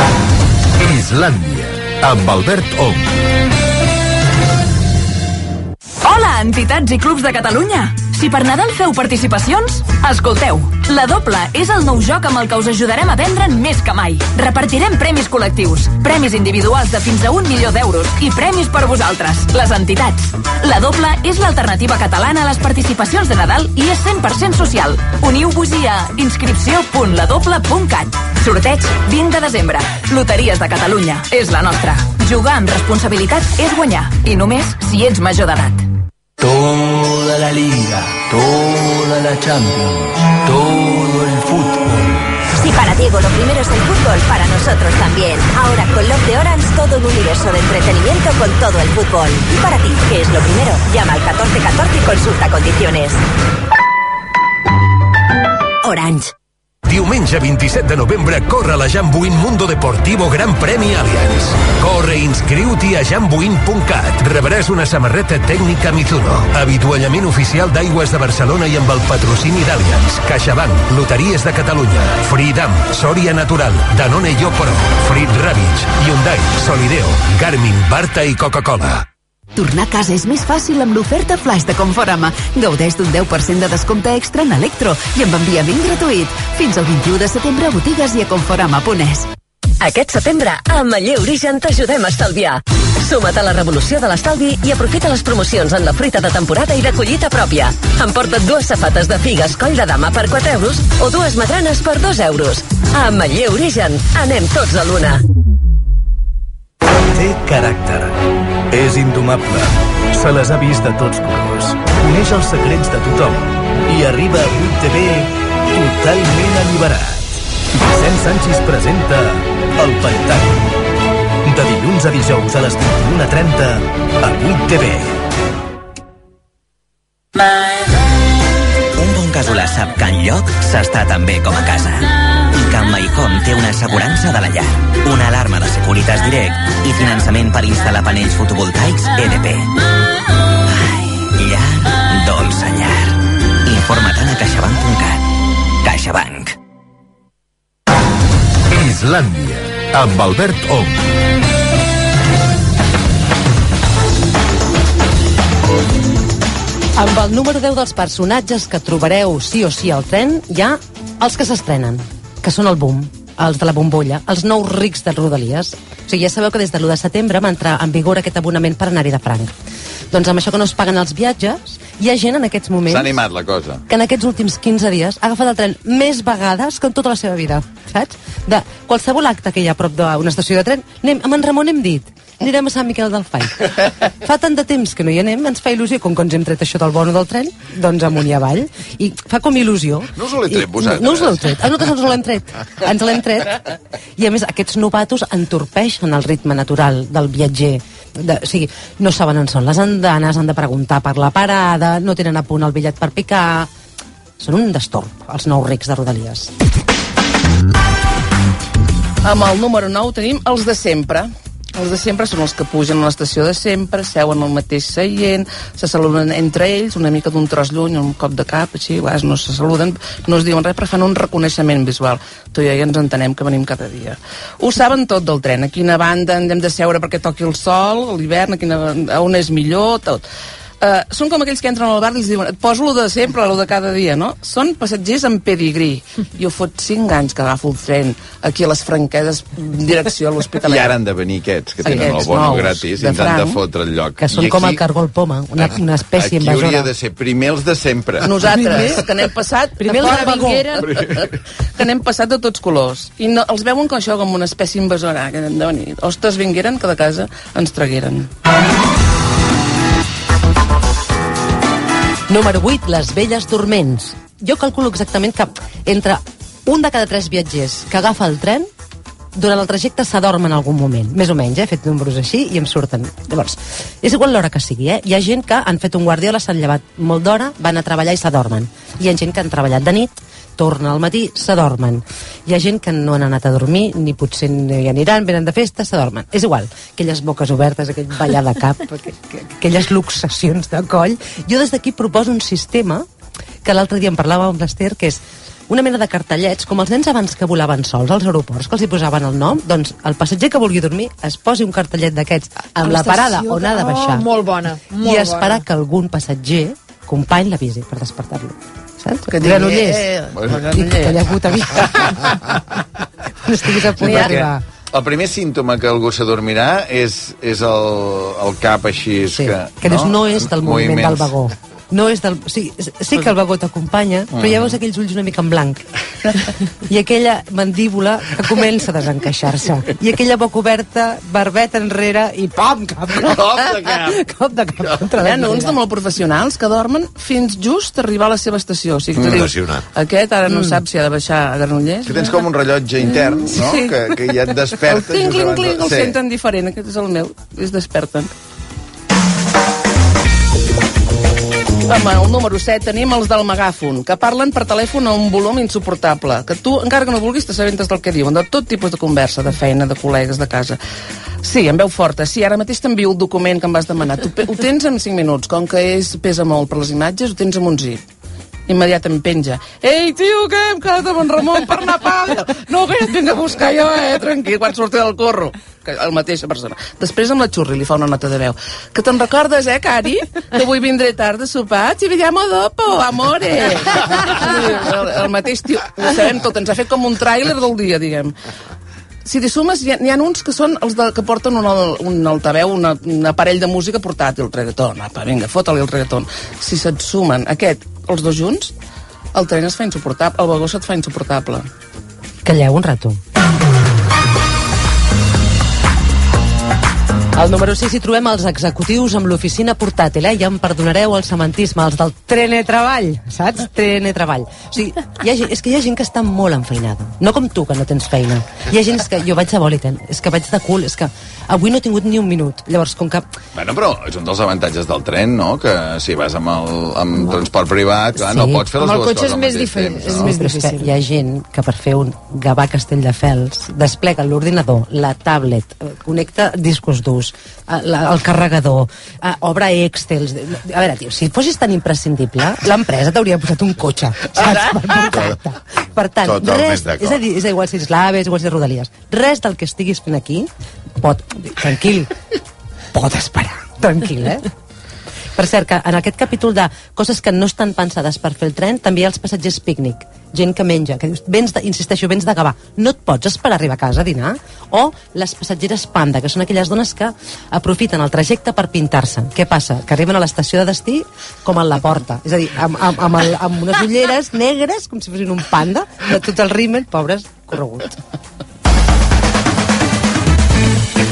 Islàndia, amb Albert Ong. Hola, entitats i clubs de Catalunya! Si per Nadal feu participacions, escolteu. La Doble és el nou joc amb el que us ajudarem a vendre'n més que mai. Repartirem premis col·lectius, premis individuals de fins a un milió d'euros i premis per vosaltres, les entitats. La Doble és l'alternativa catalana a les participacions de Nadal i és cent per cent social. Uniu-vos-hi a inscripció punt la doble punt cat. Sorteig vint de desembre. Loteries de Catalunya. És la nostra. Jugar amb responsabilitat és guanyar. I només si ets major d'edat. Toda la liga, toda la Champions, todo el fútbol. Si para Diego lo primero es el fútbol, para nosotros también. Ahora con Love de Orange, todo un universo de entretenimiento con todo el fútbol. Y para ti, ¿qué es lo primero? Llama al catorce catorce y consulta condiciones. Orange. Diumenge vint-i-set de novembre corre la Jambuin Mundo Deportivo Gran Premi Allianz. Corre i inscriu-t'hi a jambuin punt cat. Rebràs una samarreta tècnica Mizuno, avituallament oficial d'Aigües de Barcelona i amb el patrocini d'Allianz, CaixaBank, Loteries de Catalunya, Freedom, Soria Natural, Danone Yopro, Frit Ravitch, Hyundai, Solideo, Garmin, Barta i Coca-Cola. Tornar a casa és més fàcil amb l'oferta Flash de Conforama. Gaudeix d'un deu per cent de descompte extra en Electro i amb enviament gratuït. Fins al vint-i-u de setembre a botigues i a conforama punt es. Aquest setembre, a Maller Origen t'ajudem a estalviar. Suma't a la revolució de l'estalvi i aprofita les promocions en la fruita de temporada i de collita pròpia. Emporta't dues safates de figues coll de dama per quatre euros o dues madranes per dos euros. A Maller Origen, anem tots a l'una. Té caràcter. És indomable. Se les ha vist de tots colors. Coneix els secrets de tothom. I arriba a vuit T V totalment alliberat. Vicent Sanchis presenta El Pentàgon. De dilluns a dijous a les vint-i-una trenta a vuit T V. Un bon casolà sap que enlloc s'està tan bé com a casa. I que en MyHome té una assegurança de la llar, una alarma de Securitas Direct i finançament per instal·lar panells fotovoltaics E D P. Ai, llar, dolça llar. Informa't a caixabank punt cat. CaixaBank. Islàndia, amb Albert Ong. Amb el número deu dels personatges que trobareu sí o sí al tren, hi ha els que s'estrenen, que són el boom, els de la bombolla, els nous rics de Rodalies. O sigui, ja sabeu que des de l'u de setembre va entrar en vigor aquest abonament per anar-hi de franc. Doncs amb això que no es paguen els viatges, hi ha gent en aquests moments S'ha animat la cosa. que en aquests últims quinze dies ha agafat el tren més vegades que en tota la seva vida, saps? De qualsevol acte que hi ha a prop d'una estació de tren, anem, amb en Ramon hem dit, anirem a Sant Miquel del Fai. Fa tant de temps que no hi anem, ens fa il·lusió, com que ens hem tret això del bono del tren, doncs amunt i avall, i fa com il·lusió. No us l'he tret, I, vosaltres? No, no us l'heu tret, a nosaltres ens l'hem tret. Ens l'hem tret. I a més, aquests novatos entorpeixen el ritme natural del viatger. De, o sigui, no saben on són les andanes, han de preguntar per la parada, no tenen a punt el bitllet per picar. Són un destorb, els nous rics de Rodalies. Amb el número nou tenim els de sempre. Els de sempre són els que pugen a l'estació de sempre, seuen al mateix seient, se saluden entre ells, una mica d'un tros lluny, un cop de cap, així, a vegades no se saluden, no es diuen res, però fan un reconeixement visual. Tu i jo ja ens entenem que venim cada dia. Ho saben tot del tren, a quina banda hem de seure perquè toqui el sol, a l'hivern, a, quina, a on és millor, tot. Uh, són com aquells que entren al bar i els diuen et poso lo de sempre, lo de cada dia, no? Són passatgers amb pedigrí. Jo fot cinc anys que agafo el tren aquí a les Franqueses, direcció a l'Hospitalet. I ara han de venir aquests, que tenen aquests el bono nous, gratis i ens han de fotre el lloc. Que són aquí, com el cargol poma, una, una espècie invasora. Aquí hauria de ser primer els de sempre. Nosaltres, que n'hem passat... Primer els de vagó. Que n'hem passat de tots colors. I no, els veuen com això, com una espècie invasora, que hem de venir. Ostres, vingueren, que de casa ens tragueren. Número vuit, les velles dorments. Jo calculo exactament que entre un de cada tres viatgers que agafa el tren, durant el trajecte s'adorm en algun moment, més o menys, eh? He fet números així i em surten. Llavors, és igual l'hora que sigui, eh? Hi ha gent que han fet un guardiola, s'han llevat molt d'hora, van a treballar i s'adormen. Hi ha gent que han treballat de nit, torna al matí, s'adormen. Hi ha gent que no han anat a dormir, ni potser hi aniran, venen de festa, s'adormen. És igual, aquelles boques obertes, aquell ballar de cap, aquelles luxacions de coll. Jo des d'aquí proposo un sistema que l'altre dia en parlàvem amb l'Ester, que és una mena de cartellets, com els nens abans que volaven sols als aeroports, que els hi posaven el nom, doncs el passatger que vulgui dormir es posi un cartellet d'aquests amb la parada on ha de baixar. Oh, molt bona, molt I esperar bona. que algun passatger, company, l'avisi per despertar-lo. Saps? Que Granollers. Eh, bueno. I que allà puta vida. No estiguis a punt d'arribar. El primer símptoma que algú s'adormirà és, és el, el cap així... Sí, que, que no? no és del moviment Moviments. del vagó. No és del... Sí, sí que el vagó t'acompanya, però ja veus aquells ulls una mica en blanc. I aquella mandíbula que comença a desencaixar-se. I aquella boca oberta, barbeta enrere i pam, cap. Cop de cap. Cop de cap. Contra Hi ha uns de molt professionals que dormen fins just arribar a la seva estació. O sigui, que tu dius, aquest ara no Mm. sap si ha de baixar a Granollers. Que tens com un rellotge intern, no? Sí. Que, que ja et El despertes... cling, just cling, abans de- cling, el Sí. senten diferent. Aquest és el meu. Es desperten. Amb el número set tenim els del megàfon, que parlen per telèfon a un volum insuportable, que tu, encara que no vulguis, t'assabentes del que diuen, de tot tipus de conversa, de feina, de col·legues, de casa. Sí, en veu forta. Sí, ara mateix t'envio el document que em vas demanar. Tu pe- ho tens en cinc minuts. Com que és, pesa molt per les imatges, ho tens amb un zip. Immediatament penja. Ei, tio, què? Hem quedat amb en Ramon per anar a Pàdel. No, que ja et vinc a buscar jo, eh? Tranquil, quan surti del corro. Que el mateixa persona. Després amb la Xurri li fa una nota de veu. Que te'n recordes, eh, Cari? Que avui vindré tard de sopar. Ci vediamo dopo, amore. El, el mateix tio. Ho sabem tot. Ens ha fet com un tràiler del dia, diguem. Si t'hi sumes, n'hi ha, n'hi ha uns que són els de, que porten un, un altaveu, una, un aparell de música portàtil, el reggaeton. Apa, vinga, fota-li el reggaeton. Si se't sumen aquest, els dos junts, el tren es fa insuportable, el vagó se't fa insuportable. Calleu un rato. Al número sis hi trobem els executius amb l'oficina portàtil, eh? Ja em perdonareu el sementisme, els del Trenetreball, saps? Trenetreball. O sigui, hi ha gent, és que hi ha gent que està molt enfeinada. No com tu, que no tens feina. Hi ha gent que jo vaig a Voliten, és que vaig de cul, és que avui no he tingut ni un minut. Llavors, com que... Bueno, però és un dels avantatges del tren, no? Que si vas amb, el, amb transport privat, clar, Sí. no pots fer les Amb el dues cotxe coses és al més mateix diferent, temps. és No? més difícil. Hi ha gent que per fer un Gavà Castelldefels desplega l'ordinador, la tablet, eh, connecta discos durs, eh, la, el carregador, eh, obre Excels... A veure, tio, si fossis tan imprescindible, l'empresa t'hauria posat un cotxe, saps? Per portar-te. Per tant, Totalment res, d'acord. és a dir, és igual si ets l'Aves, igual si ets Rodalies, res del que estiguis fent aquí pot, tranquil, pot esperar, tranquil, eh? Per cert, que en aquest capítol de coses que no estan pensades per fer el tren, també hi ha els passatgers pícnic, gent que menja, que dius, vens de, insisteixo, vens de Gavà, no et pots esperar a arribar a casa a dinar? O les passatgeres panda, que són aquelles dones que aprofiten el trajecte per pintar-se. Què passa? Que arriben a l'estació de destí com a la porta, és a dir, amb, amb, amb, el, amb unes ulleres negres, com si fossin un panda, de tot el rímel, pobres, corregut.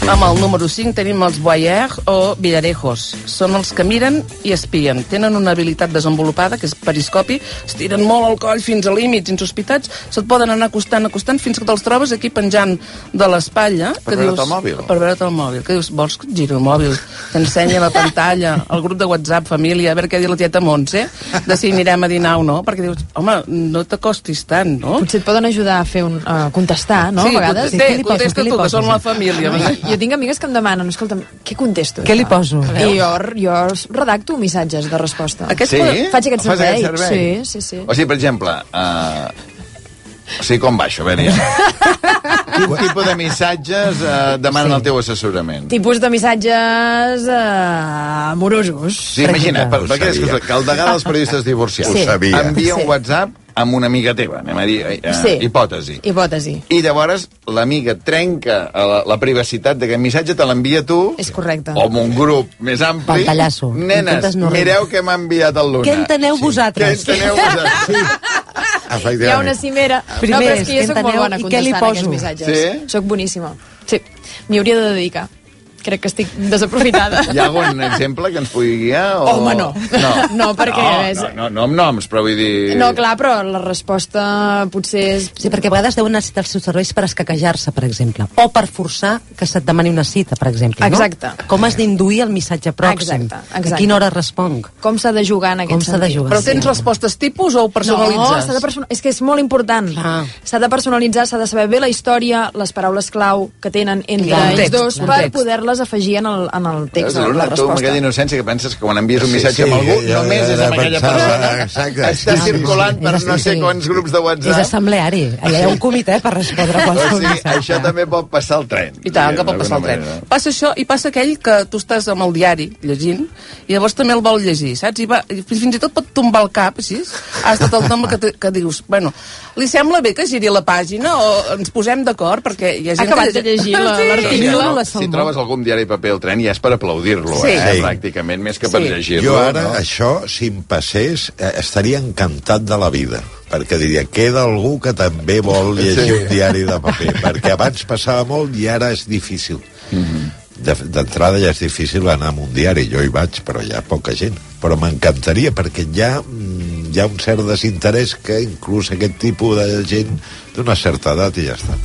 Amb el número cinc tenim els voyeurs o villarejos. Són els que miren i espien. Tenen una habilitat desenvolupada, que és periscopi, estiren molt el coll fins a límits insospitats, se't poden anar acostant, acostant, fins que te'ls trobes aquí penjant de l'espatlla. Per veure't el mòbil. Per veure't el mòbil. Que dius, vols que et giri el mòbil? T'ensenya la pantalla, el grup de WhatsApp, família, a veure què ha dit la tieta Montse, de si anirem a dinar o no, perquè dius, home, no t'acostis tant, no? Potser et poden ajudar a fer un, a contestar, no? Sí, a vegades. Contesta, sí, contesta tu, que són la família. Jo tinc amigues que em demanen, escolta'm, què contesto? Què li poso? I jo, jo redacto missatges de resposta. Aquests sí? Poden... Faig aquest servei? servei. Aquest servei? Sí, sí, sí. O sigui, per exemple, uh... o sigui, com va això? A veure, ja. Quin tipus de missatges uh, demanen sí. el teu assessorament? Tipus de missatges uh, amorosos. Sí, imagina't, per, perquè és que el degà dels periodistes divorciats sí. envia un sí. WhatsApp amb una amiga teva, anem a dir, uh, sí. hipòtesi. Hipòtesi. I llavors l'amiga trenca la, la privacitat d'aquest missatge, te l'envia tu. És correcte. O amb un grup més ampli. Pantallasso. Nenes, no mireu què m'ha enviat el Luna. Què enteneu sí. vosaltres? Què enteneu vosaltres? Sí. Hi ha una cimera. Primer, no, però és que jo soc molt bona contestant aquests missatges. Sí? Soc boníssima. Sí, m'hi hauria de dedicar. Crec que estic desaprofitada. Hi ha algun exemple que ens pugui guiar? O... Home, no. No, no perquè... No, és... no, no, no amb noms, però vull dir... No, clar, però la resposta potser és... Sí, perquè a vegades deuen necessitar els seus serveis per escaquejar-se, per exemple. O per forçar que se't demani una cita, per exemple. No? Exacte. Com has d'induir el missatge pròxim? Exacte, exacte. A quina hora responc? Com s'ha de jugar en aquest Com s'ha de sentit? jugar? Però tens sí. respostes tipus o ho personalitzes? No, s'ha de person... és que és molt important. Ah. S'ha de personalitzar, s'ha de saber bé la història, les paraules clau que tenen entre context, ells dos, per poder-les afegir en el, en el text, en la resposta. Tu amb aquella innocència que penses que quan envies un missatge sí, sí, amb algú, jo, només és amb aquella pensar, persona. Exacte. Està sí, circulant sí, sí. per no sé sí. quants grups de WhatsApp. És assembleari. Allà hi ha un comitè per respondre a qualsevol o sigui, missatge. això també pot passar el tren. I tant, que pot passar el tren. Manera. Passa això, i passa aquell que tu estàs amb el diari llegint, i llavors també el vol llegir, saps? I va, fins i tot pot tombar el cap, així. Ha estat el nom que, que dius, bueno, li sembla bé que giri la pàgina o ens posem d'acord, perquè hi ha gent acabat que... de llegir l'article. No, si trobes algun diari de paper al tren ja és per aplaudir-lo, sí. eh? Sí. Pràcticament, més que per sí. llegir-lo. Jo ara, no? això, si em passés, eh, estaria encantat de la vida, perquè diria, queda algú que també vol llegir sí. un diari de paper, perquè abans passava molt i ara és difícil. Mm-hmm. D'entrada ja és difícil anar amb un diari, jo hi vaig, però hi ha poca gent. Però m'encantaria, perquè hi ha, hi ha un cert desinterès que inclús aquest tipus de gent d'una certa edat i ja està.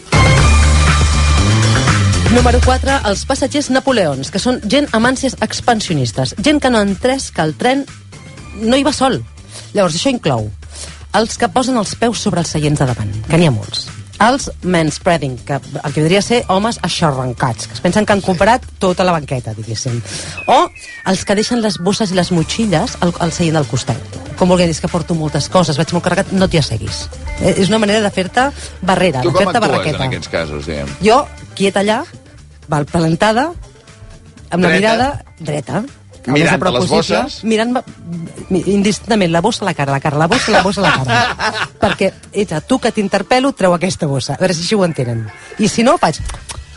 Número quatre, els passatgers napoleons, que són gent amb ànsies expansionistes, gent que no ha entès que el tren no hi va sol. Llavors, això inclou els que posen els peus sobre els seients de davant, que n'hi ha molts. Els manspreading, que el que podria ser homes aixarrancats, que es pensen que han comprat tota la banqueta, diguéssim. O els que deixen les bosses i les motxilles al, al seient del costat. Com volguem dir, que porto moltes coses, vaig molt carregat, no t'hi asseguis. Eh, és una manera de fer-te barrera, tu de fer-te com barraqueta. actues en aquests casos, diguem? Jo, quieta allà, val, plantada, amb la Dreta? mirada dreta. Mirant a les bosses? Mirant indistintament la bossa a la cara, la cara, la bossa, la bossa a la cara. Perquè, ets tu que t'interpel·lo, treu aquesta bossa. A veure si així ho entenen. I si no, faig...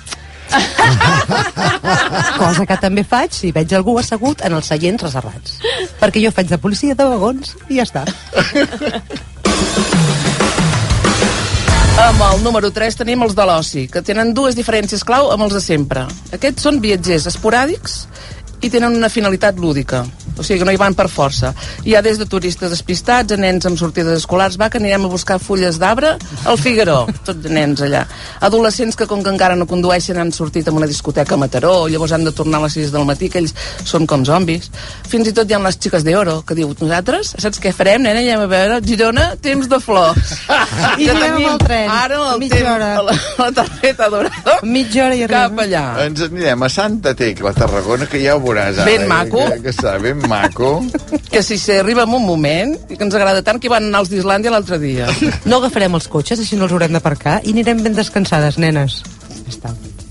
Cosa que també faig si veig algú assegut en els seients reservats. Perquè jo faig de policia de vagons i ja està. Amb el número tres tenim els de l'oci, que tenen dues diferències clau amb els de sempre. Aquests són viatgers esporàdics i tenen una finalitat lúdica, o sigui que no hi van per força. Hi ha des de turistes despistats a nens amb sortides escolars, va que anirem a buscar fulles d'arbre al Figaró, tots nens allà. Adolescents que com que encara no condueixen han sortit a una discoteca a Mataró, llavors han de tornar a les sis del matí, que ells són com zombis. Fins i tot hi ha les xiques d'Oro, que diu, nosaltres, saps què farem, nena? Anem a veure, Girona, temps de flors. I anem amb el tren, ara el mitja temps, hora. La, la targeta dorada, mitja hora i arriba. Cap allà. Ens anirem a Santa Tecla, Tarragona, que ja ho veuràs ara. Ben maco. Que, que està ben maco. Que si s'arriba en un moment, i que ens agrada tant que hi van anar als d'Islàndia l'altre dia. No agafarem els cotxes, així no els haurem d'aparcar, i anirem ben descansades, nenes. Ja està.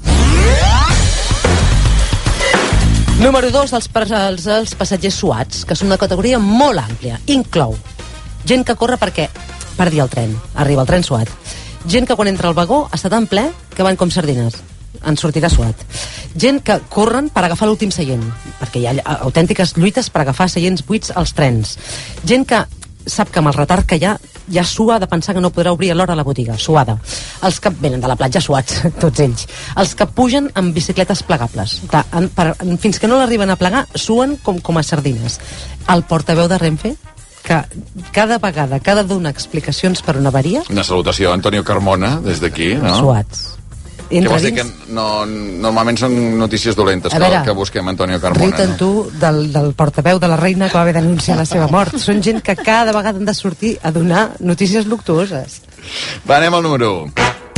Número dos, els, els, els passatgers suats, que són una categoria molt àmplia. Inclou gent que corre perquè perdi el tren, arriba el tren suat. Gent que quan entra al vagó està tan ple que van com sardines, en sortirà suat. Gent que corren per agafar l'últim seient, perquè hi ha autèntiques lluites per agafar seients buits als trens. Gent que sap que amb el retard que hi ha ja sua de pensar que no podrà obrir a l'hora la botiga, suada. Els que venen de la platja suats, tots ells. Els que pugen amb bicicletes plegables. Clar, en, per, en, fins que no l'arriben a plegar, suen com, com a sardines. El portaveu de Renfe, que cada vegada, cada donar explicacions per una avaria... Una salutació a Antonio Carmona, des d'aquí, no? Suats. Què vols dir? Que no, normalment són notícies dolentes que, veure, que busquem Antonio Carmona. Riu-te'n tu del, del portaveu de la reina que va haver d'anunciar la seva mort. Són gent que cada vegada han de sortir a donar notícies luctuoses. Va, anem al número u.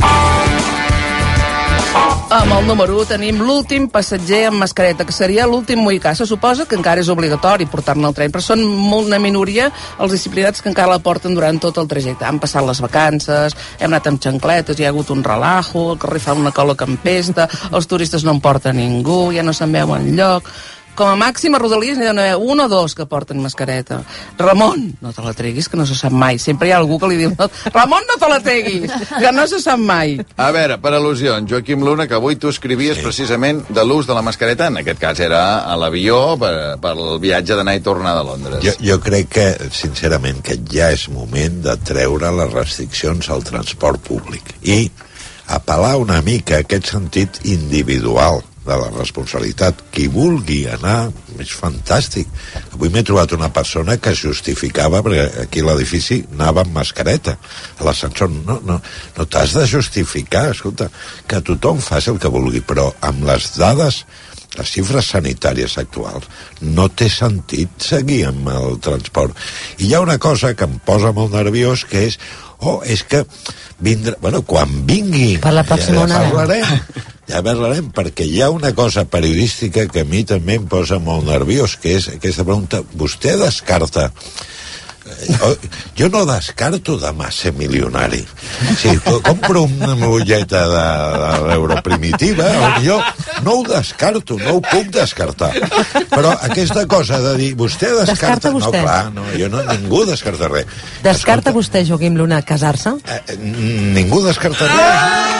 Amb el número u tenim l'últim passatger amb mascareta, que seria l'últim mohicà. Se suposa que encara és obligatori portar-ne al tren, però són molt una minoria els disciplinats que encara la porten durant tot el trajecte. Han passat les vacances, hem anat amb xancletes, hi ha hagut un relajo, el carrer fa una calor que empesta, els turistes no en porta ningú, ja no se'n veu enlloc. Com a màxim a Rodalies n'hi ha d'haver un o dos que porten mascareta. Ramon, no te la treguis, que no se sap mai. Sempre hi ha algú que li diu, Ramon, no te la treguis, que no se sap mai. A veure, per al·lusió, en Joaquim Luna, que avui tu escrivies sí. precisament de l'ús de la mascareta, en aquest cas era a l'avió per, per el viatge d'anar i tornar de Londres. Jo, jo crec que, sincerament, que ja és moment de treure les restriccions al transport públic i apel·lar una mica a aquest sentit individual de la responsabilitat. Qui vulgui anar és fantàstic. Avui m'he trobat una persona que justificava, perquè aquí a l'edifici anava amb mascareta a l'ascensor. No, no, no t'has de justificar, escolta, que tothom faci el que vulgui, però amb les dades, les xifres sanitàries actuals, no té sentit seguir amb el transport. I hi ha una cosa que em posa molt nerviós, que és oh, és que vindrà... Bueno, quan vingui... Per la pròxima ja parlarem, ja parlarem, perquè hi ha una cosa periodística que a mi també em posa molt nerviós, que és aquesta pregunta. Vostè descarta... Jo no descarto demà ser milionari. Si compro una molleta de, de l'euro primitiva, jo no ho descarto, no ho puc descartar. Però aquesta cosa de dir, vostè descarta... Descarta vostè. No, clar, no, jo no, ningú descarta res. Descarta Escolta, vostè, Joaquim Luna, casar-se? Eh, ningú descarta res.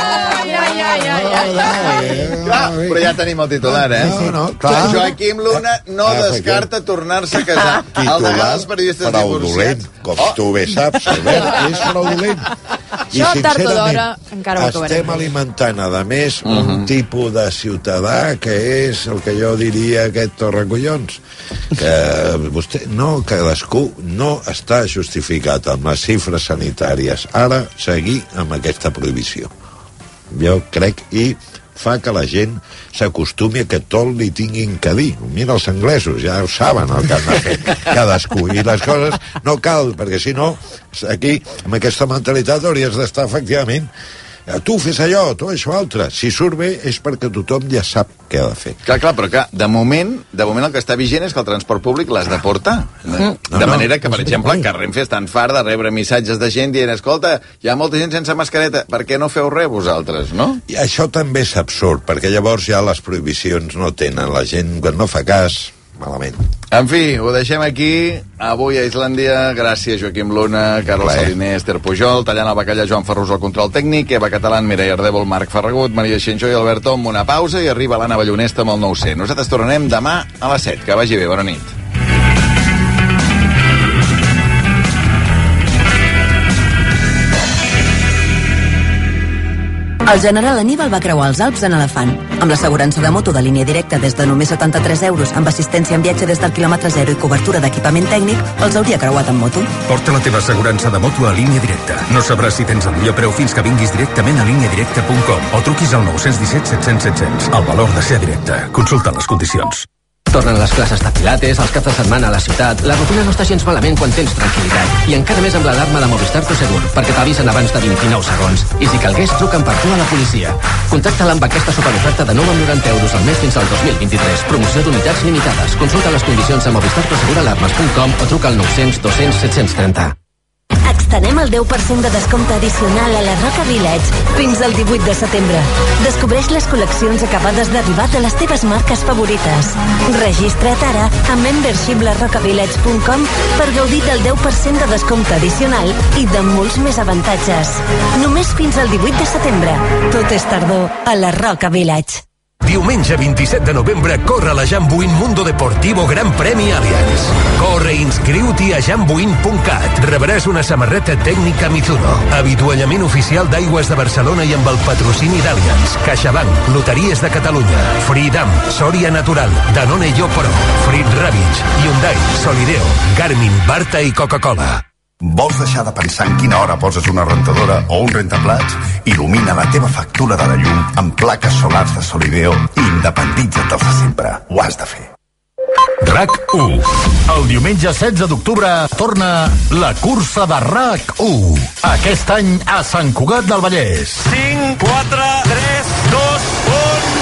Clar, però ja tenim el titular, eh? No, no, clar. Joaquim Luna no descarta tornar-se a casar. El de els periodistes divorciats. Com oh. tu bé saps, Albert, és fraudulent. I això, tard o d'hora, encara ho acabarem. Estem alimentant, a més, uh -huh. un tipus de ciutadà que és el que jo diria aquest torracollons. Que vostè, no, cadascú no està justificat amb les xifres sanitàries. Ara, seguir amb aquesta prohibició. Jo crec, i fa que la gent s'acostumi a que tot li tinguin que dir. Mira els anglesos, ja ho saben el que han de fer cadascú, i les coses no cal, perquè si no aquí, amb aquesta mentalitat hauries d'estar efectivament tu fes allò, tu això altre. Si surt bé és perquè tothom ja sap què ha de fer. Clar, clar, però clar, de moment, de moment el que està vigent és que el transport públic l'has de portar. De, de manera que, per exemple, que Renfe estan fart de rebre missatges de gent dient, escolta, hi ha molta gent sense mascareta, per què no feu res vosaltres, no? I això també és absurd, perquè llavors ja les prohibicions no tenen. La gent, quan no fa cas, malament. En fi, ho deixem aquí. Avui a Islàndia, gràcies Joaquim Luna, Carles Saliner, Esther Pujol, tallant el bacallà Joan Ferrus al control tècnic, Eva Catalán, Mireia Ardèvol, Marc Ferragut, Maria Xinxó i Albert Tom. Una pausa i arriba l'Anna Ballonesta amb el nou cents. Nosaltres tornarem demà a les set. Que vagi bé, bona nit. El general Aníbal va creuar els Alps en elefant. Amb l'assegurança de moto de línia directa des de només setanta-tres euros, amb assistència en viatge des del quilòmetre zero i cobertura d'equipament tècnic, els hauria creuat en moto. Porta la teva assegurança de moto a línia directa. No sabràs si tens el millor preu fins que vinguis directament a línia directa punt com o truquis al nou cents disset set cents set cents. El valor de ser directe. Consulta les condicions. Tornen les classes de pilates, els caps de setmana a la ciutat. La rutina no està gens malament quan tens tranquil·litat. I encara més amb l'alarma de Movistar Prosegur, perquè t'avisen abans de vint-i-nou segons. I si calgués, truquen per tu a la policia. Contacta-la amb aquesta superoferta de nou coma noranta euros al mes fins al dos mil vint-i-tres. Promoció d'unitats limitades. Consulta les condicions a movistar prosegur alarmes punt com o truca al nou cents dos cents set cents trenta. Extenem el deu per cent de descompte addicional a la Roca Village fins al divuit de setembre. Descobreix les col·leccions acabades d'arribar de les teves marques favorites. Registra't ara a membership la roca village punt com per gaudir del deu per cent de descompte addicional i de molts més avantatges. Només fins al divuit de setembre. Tot és tardor a la Roca Village. Diumenge vint-i-set de novembre corre a la Jambuin Mundo Deportivo Gran Premi Allianz. Corre i inscriu-t'hi a jambuin punt cat. Rebràs una samarreta tècnica Mizuno, avituallament oficial d'Aigües de Barcelona i amb el patrocini d'Allianz, CaixaBank, Loteries de Catalunya, Freedom, Soria Natural, Danone Yo Pro, Frit Ravitch, Hyundai, Solideo, Garmin, Barta i Coca-Cola. Vols deixar de pensar en quina hora poses una rentadora o un rentaplats? Il·lumina la teva factura de la llum amb plaques solars de Solideo i independitza't dels de sempre. Ho has de fer. RAC u. El diumenge setze d'octubre torna la cursa de RAC u. Aquest any a Sant Cugat del Vallès. cinc, quatre, tres, dos, un...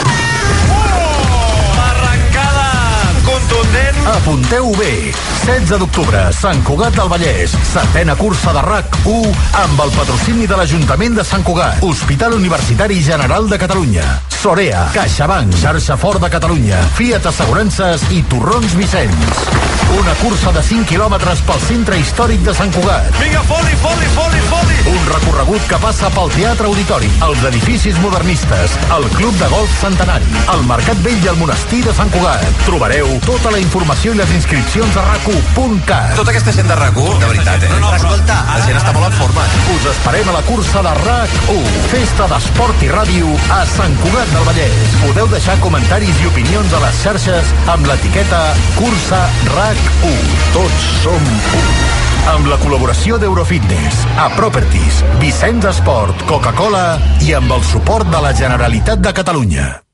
contundent. Apunteu bé. setze d'octubre, Sant Cugat del Vallès. Setena cursa de RAC u amb el patrocini de l'Ajuntament de Sant Cugat, Hospital Universitari General de Catalunya, Sorea, CaixaBank, Xarxa Fort de Catalunya, Fiat Assegurances i Torrons Vicenç. Una cursa de cinc quilòmetres pel centre històric de Sant Cugat. Vinga, foli, foli, foli, foli! Un recorregut que passa pel Teatre Auditori, els edificis modernistes, el Club de Golf Centenari, el Mercat Vell i el Monestir de Sant Cugat. Trobareu tota la informació i les inscripcions a rac u punt cat. Tota aquesta gent de RAC u, de veritat, eh? No, no, escolta, la gent està molt en forma. Us esperem a la cursa de RAC u, festa d'esport i ràdio a Sant Cugat del Vallès. Podeu deixar comentaris i opinions a les xarxes amb l'etiqueta Cursa RAC u. Tots som u. Amb la col·laboració d'Eurofitness, Aproperties, Vicenç Esport, Coca-Cola i amb el suport de la Generalitat de Catalunya.